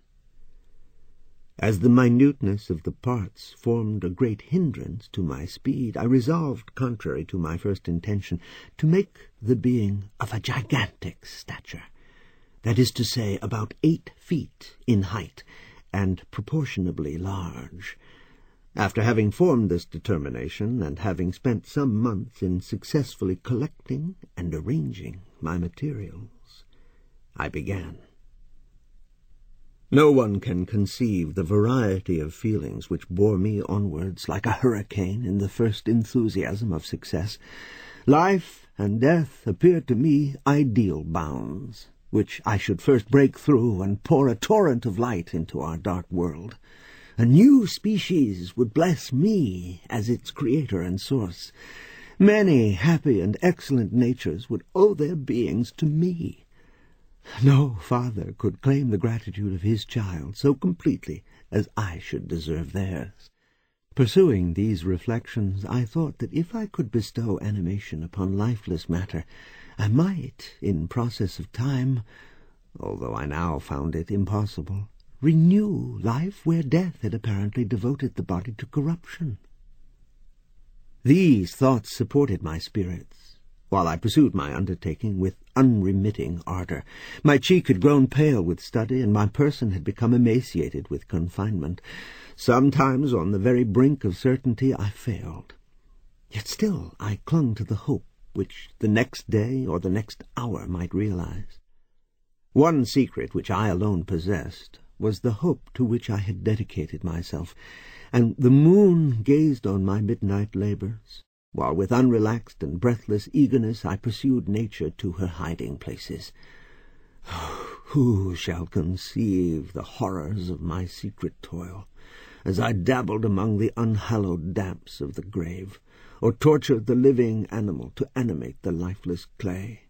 As the minuteness of the parts formed a great hindrance to my speed, I resolved, contrary to my first intention, to make the being of a gigantic stature, that is to say, about 8 feet in height, and proportionably large. After having formed this determination, and having spent some months in successfully collecting and arranging my materials, I began. No one can conceive the variety of feelings which bore me onwards like a hurricane in the first enthusiasm of success. Life and death appeared to me ideal bounds, which I should first break through and pour a torrent of light into our dark world. A new species would bless me as its creator and source. Many happy and excellent natures would owe their beings to me. No father could claim the gratitude of his child so completely as I should deserve theirs. Pursuing these reflections, I thought that if I could bestow animation upon lifeless matter, I might, in process of time, although I now found it impossible, renew life where death had apparently devoted the body to corruption. These thoughts supported my spirits, while I pursued my undertaking with unremitting ardor. My cheek had grown pale with study, and my person had become emaciated with confinement. Sometimes, on the very brink of certainty, I failed. Yet still I clung to the hope which the next day or the next hour might realize. One secret which I alone possessed was the hope to which I had dedicated myself, and the moon gazed on my midnight labors, while with unrelaxed and breathless eagerness I pursued nature to her hiding places. Who shall conceive the horrors of my secret toil, as I dabbled among the unhallowed damps of the grave, or tortured the living animal to animate the lifeless clay?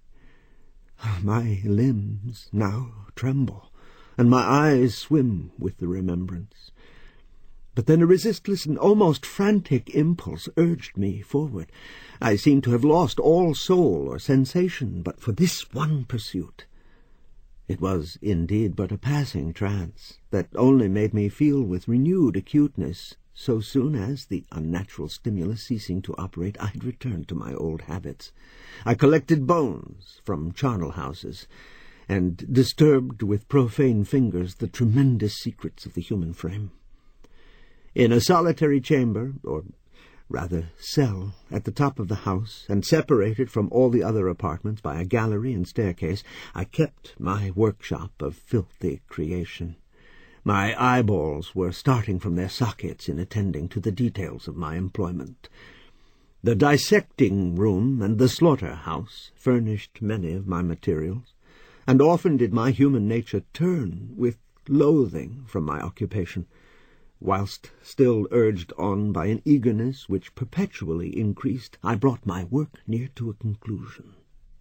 My limbs now tremble, and my eyes swim with the remembrance. But then a resistless and almost frantic impulse urged me forward. I seemed to have lost all soul or sensation but for this one pursuit. It was indeed but a passing trance that only made me feel with renewed acuteness so soon as, the unnatural stimulus ceasing to operate, I had returned to my old habits. I collected bones from charnel houses, and disturbed with profane fingers the tremendous secrets of the human frame. In a solitary chamber, or rather cell, at the top of the house, and separated from all the other apartments by a gallery and staircase, I kept my workshop of filthy creation. My eyeballs were starting from their sockets in attending to the details of my employment. The dissecting room and the slaughter-house furnished many of my materials, and often did my human nature turn with loathing from my occupation, whilst still urged on by an eagerness which perpetually increased, I brought my work near to a conclusion.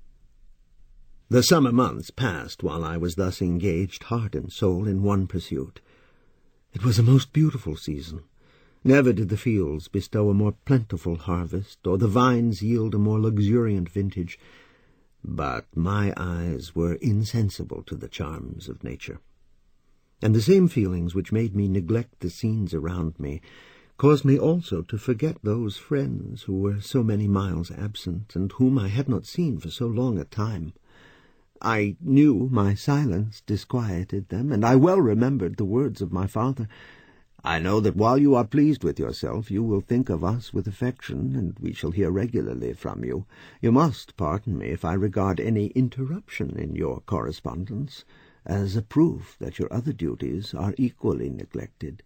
The summer months passed while I was thus engaged, heart and soul, in one pursuit. It was a most beautiful season. Never did the fields bestow a more plentiful harvest, or the vines yield a more luxuriant vintage, but my eyes were insensible to the charms of nature, and the same feelings which made me neglect the scenes around me caused me also to forget those friends who were so many miles absent, and whom I had not seen for so long a time. I knew my silence disquieted them, and I well remembered the words of my father. I know that while you are pleased with yourself, you will think of us with affection, and we shall hear regularly from you. You must pardon me if I regard any interruption in your correspondence as a proof that your other duties are equally neglected.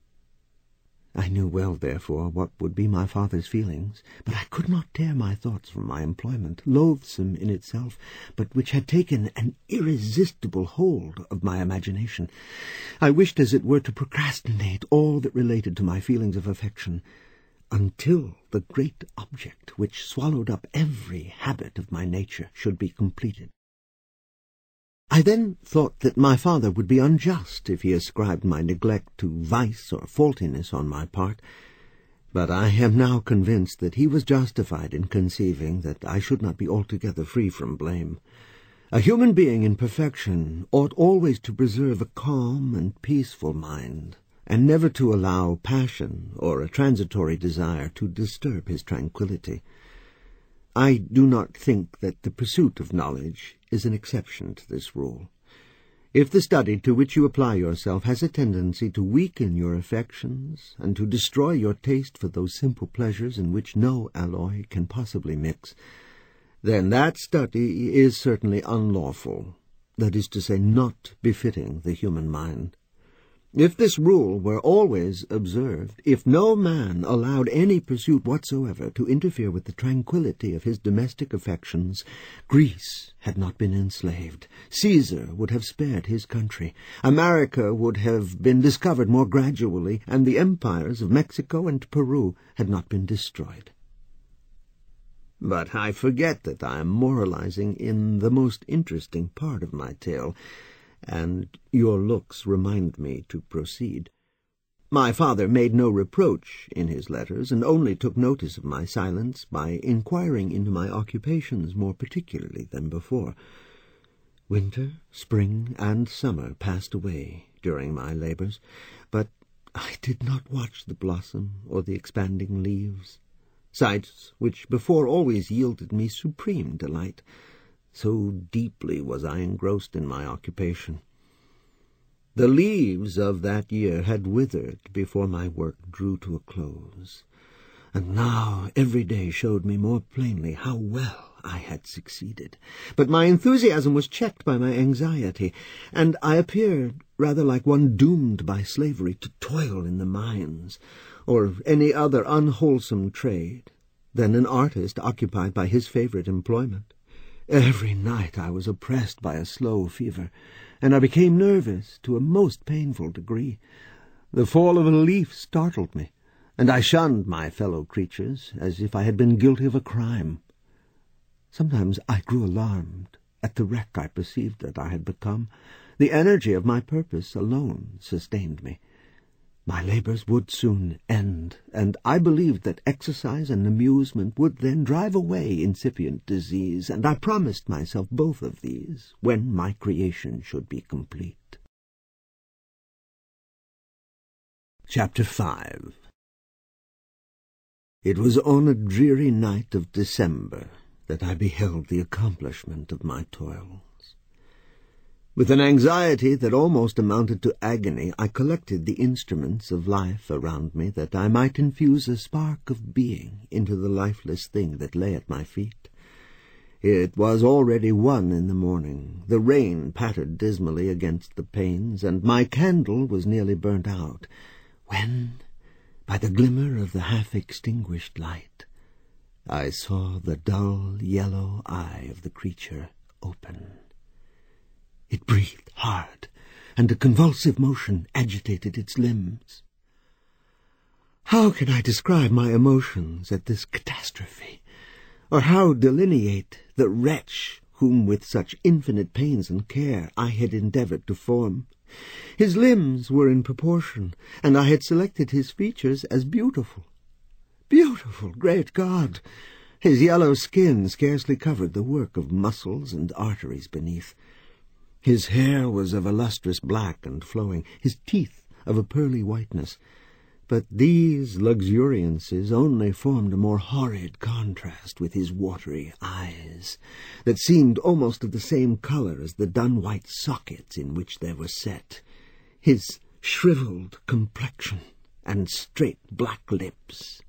I knew well, therefore, what would be my father's feelings, but I could not tear my thoughts from my employment, loathsome in itself, but which had taken an irresistible hold of my imagination. I wished, as it were, to procrastinate all that related to my feelings of affection, until the great object which swallowed up every habit of my nature should be completed. I then thought that my father would be unjust if he ascribed my neglect to vice or faultiness on my part, but I am now convinced that he was justified in conceiving that I should not be altogether free from blame. A human being in perfection ought always to preserve a calm and peaceful mind, and never to allow passion or a transitory desire to disturb his tranquillity. I do not think that the pursuit of knowledge is an exception to this rule. If the study to which you apply yourself has a tendency to weaken your affections and to destroy your taste for those simple pleasures in which no alloy can possibly mix, then that study is certainly unlawful, that is to say, not befitting the human mind. If this rule were always observed, if no man allowed any pursuit whatsoever to interfere with the tranquillity of his domestic affections, Greece had not been enslaved, Caesar would have spared his country, America would have been discovered more gradually, and the empires of Mexico and Peru had not been destroyed. But I forget that I am moralizing in the most interesting part of my tale, and your looks remind me to proceed. My father made no reproach in his letters, and only took notice of my silence by inquiring into my occupations more particularly than before. Winter, spring, and summer passed away during my labors, but I did not watch the blossom or the expanding leaves, sights which before always yielded me supreme delight. So deeply was I engrossed in my occupation. The leaves of that year had withered before my work drew to a close, and now every day showed me more plainly how well I had succeeded. But my enthusiasm was checked by my anxiety, and I appeared rather like one doomed by slavery to toil in the mines, or any other unwholesome trade, than an artist occupied by his favorite employment. Every night I was oppressed by a slow fever, and I became nervous to a most painful degree. The fall of a leaf startled me, and I shunned my fellow creatures as if I had been guilty of a crime. Sometimes I grew alarmed at the wreck I perceived that I had become. The energy of my purpose alone sustained me. My labors would soon end, and I believed that exercise and amusement would then drive away incipient disease, and I promised myself both of these when my creation should be complete. Chapter 5. It was on a dreary night of December that I beheld the accomplishment of my toils. With an anxiety that almost amounted to agony, I collected the instruments of life around me that I might infuse a spark of being into the lifeless thing that lay at my feet. It was already 1 in the morning. The rain pattered dismally against the panes, and my candle was nearly burnt out, when, by the glimmer of the half-extinguished light, I saw the dull yellow eye of the creature open. It breathed hard, and a convulsive motion agitated its limbs. How can I describe my emotions at this catastrophe, or how delineate the wretch whom with such infinite pains and care I had endeavored to form? His limbs were in proportion, and I had selected his features as beautiful. Beautiful, great God! His yellow skin scarcely covered the work of muscles and arteries beneath. His hair was of a lustrous black and flowing, his teeth of a pearly whiteness. But these luxuriances only formed a more horrid contrast with his watery eyes, that seemed almost of the same colour as the dun-white sockets in which they were set, his shriveled complexion, and straight black lips.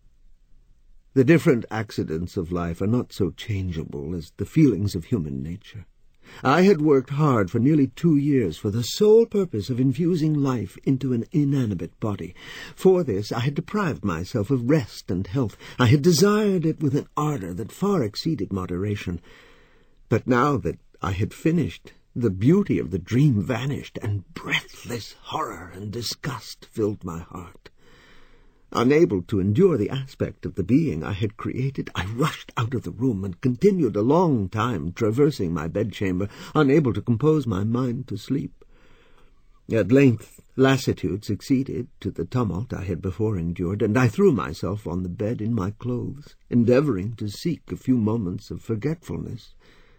The different accidents of life are not so changeable as the feelings of human nature. I had worked hard for nearly 2 years for the sole purpose of infusing life into an inanimate body. For this I had deprived myself of rest and health. I had desired it with an ardour that far exceeded moderation. But now that I had finished, the beauty of the dream vanished, and breathless horror and disgust filled my heart. Unable to endure the aspect of the being I had created, I rushed out of the room and continued a long time traversing my bedchamber, unable to compose my mind to sleep. At length lassitude succeeded to the tumult I had before endured, and I threw myself on the bed in my clothes, endeavouring to seek a few moments of forgetfulness.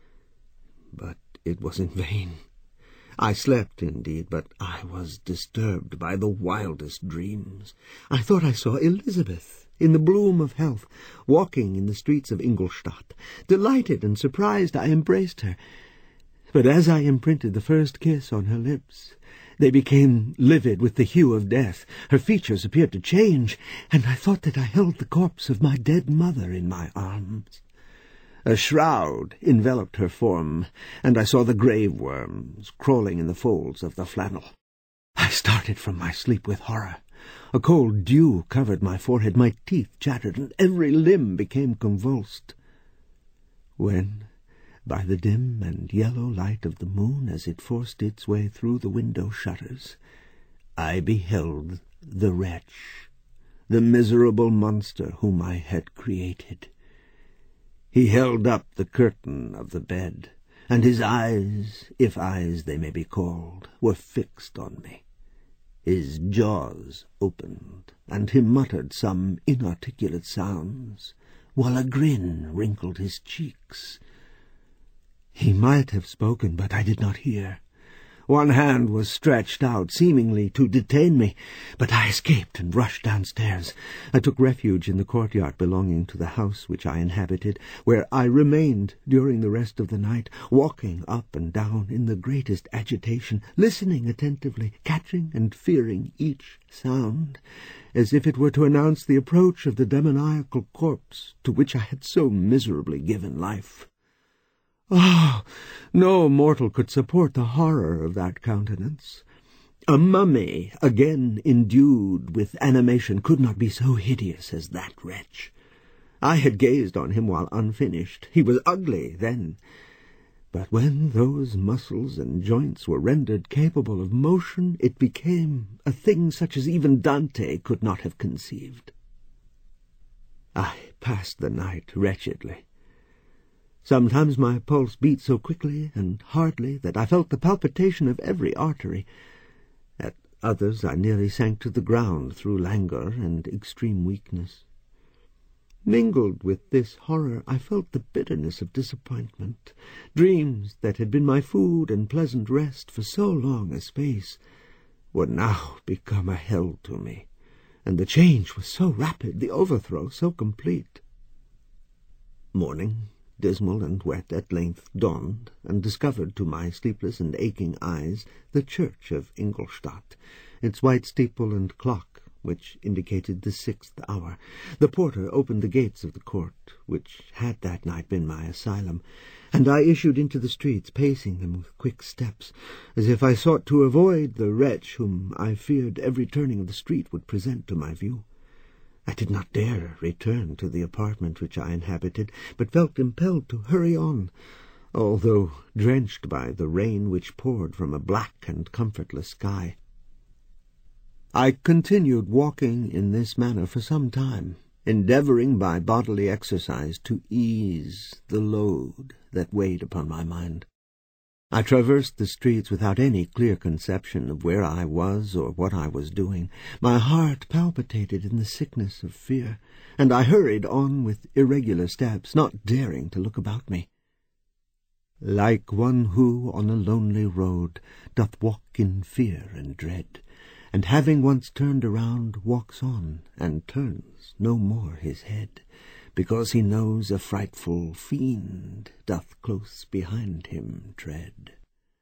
But it was in vain. I slept, indeed, but I was disturbed by the wildest dreams. I thought I saw Elizabeth, in the bloom of health, walking in the streets of Ingolstadt. Delighted and surprised, I embraced her. But as I imprinted the first kiss on her lips, they became livid with the hue of death. Her features appeared to change, and I thought that I held the corpse of my dead mother in my arms. A shroud enveloped her form, and I saw the grave worms crawling in the folds of the flannel. I started from my sleep with horror. A cold dew covered my forehead, my teeth chattered, and every limb became convulsed. When, by the dim and yellow light of the moon as it forced its way through the window shutters, I beheld the wretch, the miserable monster whom I had created. He held up the curtain of the bed, and his eyes, if eyes they may be called, were fixed on me. His jaws opened, and he muttered some inarticulate sounds, while a grin wrinkled his cheeks. He might have spoken, but I did not hear. One hand was stretched out, seemingly to detain me, but I escaped and rushed downstairs. I took refuge in the courtyard belonging to the house which I inhabited, where I remained during the rest of the night, walking up and down in the greatest agitation, listening attentively, catching and fearing each sound, as if it were to announce the approach of the demoniacal corpse to which I had so miserably given life. Oh, no mortal could support the horror of that countenance. A mummy, again endued with animation, could not be so hideous as that wretch. I had gazed on him while unfinished. He was ugly then, but when those muscles and joints were rendered capable of motion, it became a thing such as even Dante could not have conceived. I passed the night wretchedly. Sometimes my pulse beat so quickly and hardly that I felt the palpitation of every artery. At others I nearly sank to the ground through languor and extreme weakness. Mingled with this horror, I felt the bitterness of disappointment. Dreams that had been my food and pleasant rest for so long a space were now become a hell to me, and the change was so rapid, the overthrow so complete. Morning, dismal and wet, at length dawned, and discovered to my sleepless and aching eyes the church of Ingolstadt, its white steeple and clock, which indicated the 6th hour. The porter opened the gates of the court, which had that night been my asylum, and I issued into the streets, pacing them with quick steps, as if I sought to avoid the wretch whom I feared every turning of the street would present to my view. I did not dare return to the apartment which I inhabited, but felt impelled to hurry on, although drenched by the rain which poured from a black and comfortless sky. I continued walking in this manner for some time, endeavoring by bodily exercise to ease the load that weighed upon my mind. I traversed the streets without any clear conception of where I was or what I was doing. My heart palpitated in the sickness of fear, and I hurried on with irregular steps, not daring to look about me. Like one who on a lonely road doth walk in fear and dread, and having once turned around walks on, and turns no more his head, because he knows a frightful fiend doth close behind him tread.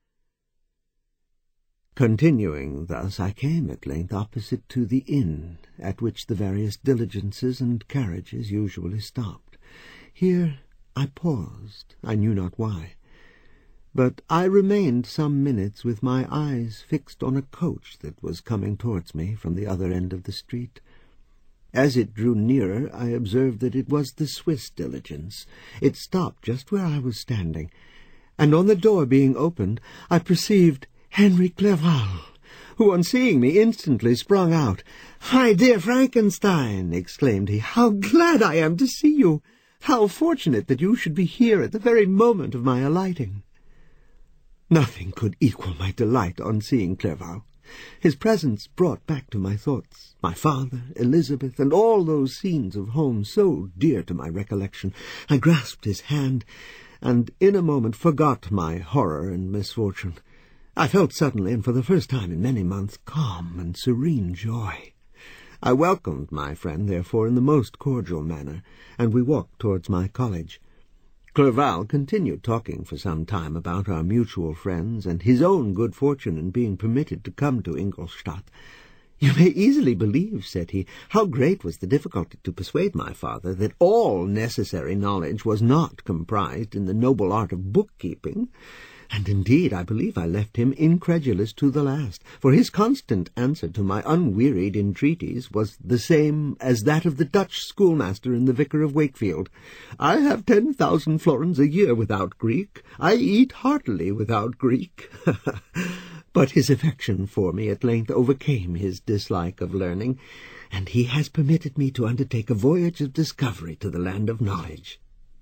Continuing thus, I came at length opposite to the inn at which the various diligences and carriages usually stopped. Here I paused, I knew not why, but I remained some minutes with my eyes fixed on a coach that was coming towards me from the other end of the street. As it drew nearer, I observed that it was the Swiss diligence. It stopped just where I was standing, and on the door being opened, I perceived Henry Clerval, who on seeing me instantly sprung out. "My dear Frankenstein," exclaimed he, "how glad I am to see you! How fortunate that you should be here at the very moment of my alighting!" Nothing could equal my delight on seeing Clerval. His presence brought back to my thoughts my father, Elizabeth, and all those scenes of home so dear to my recollection. I grasped his hand, and in a moment forgot my horror and misfortune. I felt suddenly, and for the first time in many months, calm and serene joy. I welcomed my friend, therefore, in the most cordial manner, and we walked towards my college. Clerval continued talking for some time about our mutual friends and his own good fortune in being permitted to come to Ingolstadt. "You may easily believe," said he, "how great was the difficulty to persuade my father that all necessary knowledge was not comprised in the noble art of bookkeeping. And indeed I believe I left him incredulous to the last, for his constant answer to my unwearied entreaties was the same as that of the Dutch schoolmaster in The Vicar of Wakefield. "I have 10,000 florins a year without Greek. I eat heartily without Greek." But his affection for me at length overcame his dislike of learning, and he has permitted me to undertake a voyage of discovery to the land of knowledge.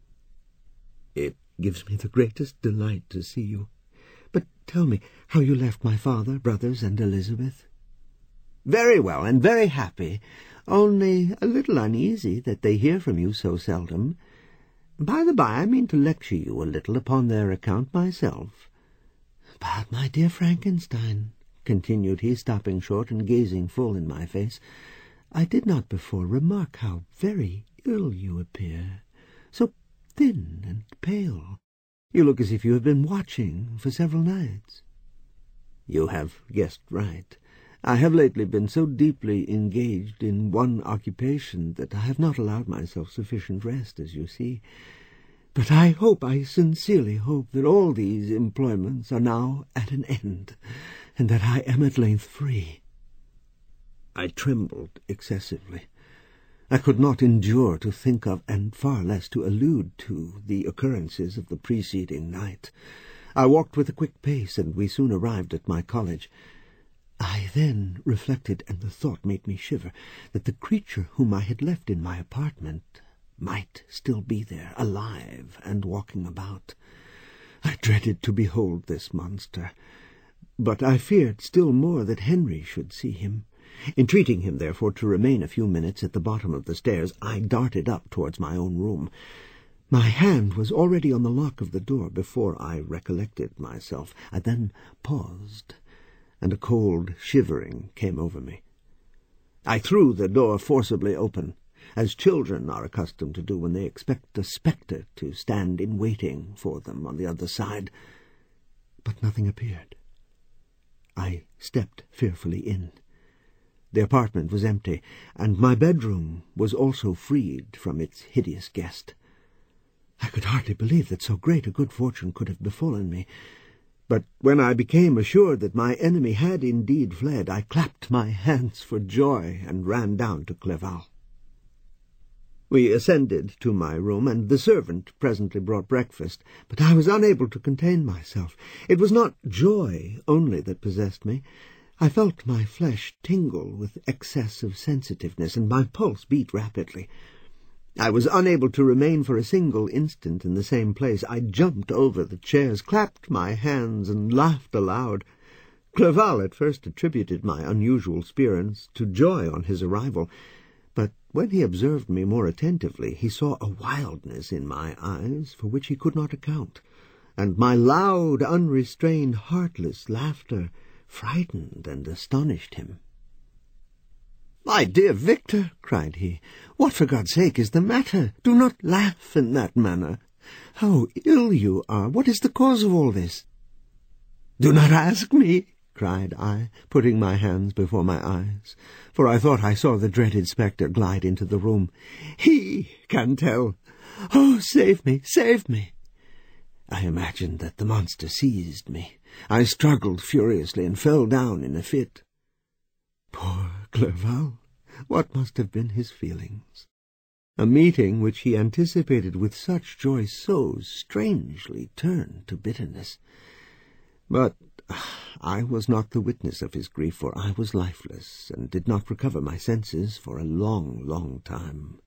It gives me the greatest delight to see you. But tell me how you left my father, brothers, and Elizabeth." "Very well, and very happy, only a little uneasy that they hear from you so seldom. By the by, I mean to lecture you a little upon their account myself." "But, my dear Frankenstein," continued he, stopping short and gazing full in my face, "I did not before remark how very ill you appear, so thin and pale. You look as if you had been watching for several nights." "You have guessed right. I have lately been so deeply engaged in one occupation that I have not allowed myself sufficient rest, as you see. But I sincerely hope that all these employments are now at an end, and that I am at length free." I trembled excessively. I could not endure to think of, and far less to allude to, the occurrences of the preceding night. I walked with a quick pace, and we soon arrived at my college. I then reflected, and the thought made me shiver, that the creature whom I had left in my apartment might still be there, alive and walking about. I dreaded to behold this monster, but I feared still more that Henry should see him. Entreating him, therefore, to remain a few minutes at the bottom of the stairs, I darted up towards my own room. My hand was already on the lock of the door before I recollected myself. I then paused, and a cold shivering came over me. I threw the door forcibly open, as children are accustomed to do when they expect a spectre to stand in waiting for them on the other side. But nothing appeared. I stepped fearfully in. The apartment was empty, and my bedroom was also freed from its hideous guest. I could hardly believe that so great a good fortune could have befallen me. But when I became assured that my enemy had indeed fled, I clapped my hands for joy and ran down to Clerval. We ascended to my room, and the servant presently brought breakfast, but I was unable to contain myself. It was not joy only that possessed me. I felt my flesh tingle with excess of sensitiveness, and my pulse beat rapidly. I was unable to remain for a single instant in the same place. I jumped over the chairs, clapped my hands, and laughed aloud. Clerval at first attributed my unusual spirits to joy on his arrival, but when he observed me more attentively, he saw a wildness in my eyes for which he could not account, and my loud, unrestrained, heartless laughter frightened and astonished him. "My dear Victor," cried he, "what for God's sake is the matter? Do not laugh in that manner. How ill you are! What is the cause of all this?" "Do not ask me," cried I, putting my hands before my eyes, for I thought I saw the dreaded spectre glide into the room. "He can tell. Oh, save me, save me!" I imagined that the monster seized me. I struggled furiously and fell down in a fit. Poor Clerval! What must have been his feelings? A meeting which he anticipated with such joy so strangely turned to bitterness. But I was not the witness of his grief, for I was lifeless, and did not recover my senses for a long, long time.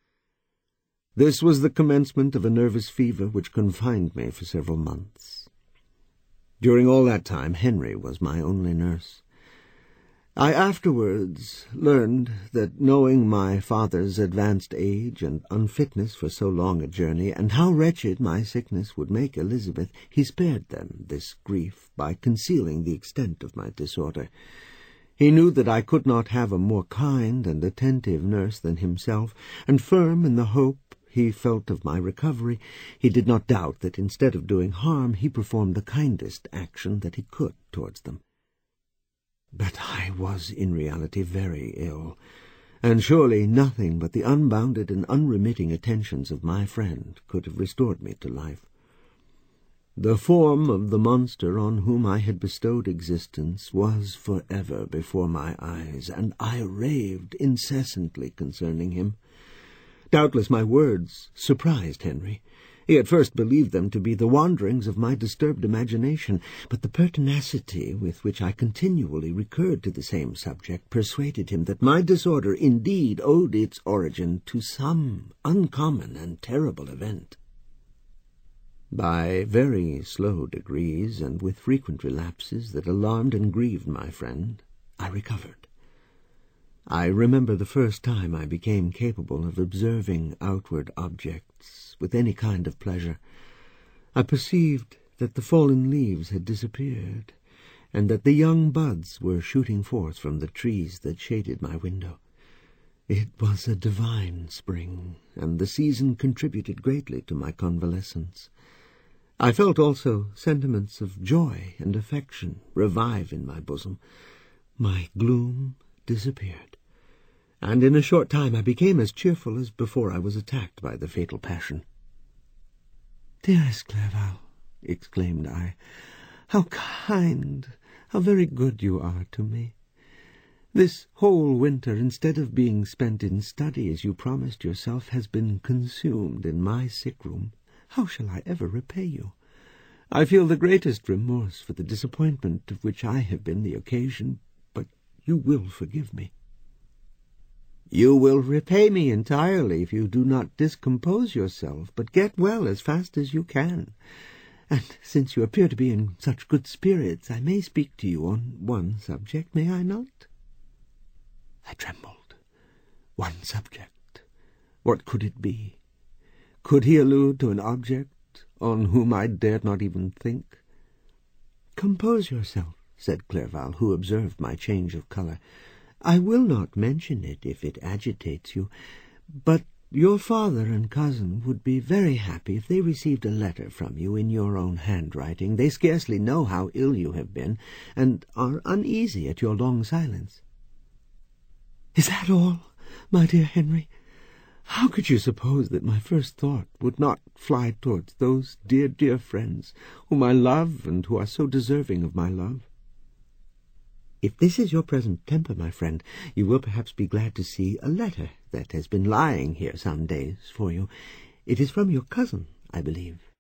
This was the commencement of a nervous fever which confined me for several months. During all that time Henry was my only nurse. I afterwards learned that, knowing my father's advanced age and unfitness for so long a journey, and how wretched my sickness would make Elizabeth, he spared them this grief by concealing the extent of my disorder. He knew that I could not have a more kind and attentive nurse than himself, and firm in the hope he felt of my recovery, he did not doubt that instead of doing harm he performed the kindest action that he could towards them. But I was in reality very ill, and surely nothing but the unbounded and unremitting attentions of my friend could have restored me to life. The form of the monster on whom I had bestowed existence was forever before my eyes, and I raved incessantly concerning him. Doubtless my words surprised Henry. He at first believed them to be the wanderings of my disturbed imagination, but the pertinacity with which I continually recurred to the same subject persuaded him that my disorder indeed owed its origin to some uncommon and terrible event. By very slow degrees, and with frequent relapses that alarmed and grieved my friend, I recovered. I remember the first time I became capable of observing outward objects with any kind of pleasure. I perceived that the fallen leaves had disappeared, and that the young buds were shooting forth from the trees that shaded my window. It was a divine spring, and the season contributed greatly to my convalescence. I felt also sentiments of joy and affection revive in my bosom. My gloom disappeared, and in a short time I became as cheerful as before I was attacked by the fatal passion. "Dearest Clerval," exclaimed I, "how kind, how very good you are to me. This whole winter, instead of being spent in study as you promised yourself, has been consumed in my sick-room. How shall I ever repay you? I feel the greatest remorse for the disappointment of which I have been the occasion, but you will forgive me." "You will repay me entirely if you do not discompose yourself, but get well as fast as you can. And since you appear to be in such good spirits, I may speak to you on one subject, may I not?" I trembled. One subject. What could it be? Could he allude to an object on whom I dared not even think? "Compose yourself," said Clerval, who observed my change of colour. "I will not mention it if it agitates you, but your father and cousin would be very happy if they received a letter from you in your own handwriting. They scarcely know how ill you have been, and are uneasy at your long silence." "Is that all, my dear Henry? How could you suppose that my first thought would not fly towards those dear, dear friends whom I love and who are so deserving of my love? If this is your present temper, my friend, you will perhaps be glad to see a letter that has been lying here some days for you. It is from your cousin, I believe."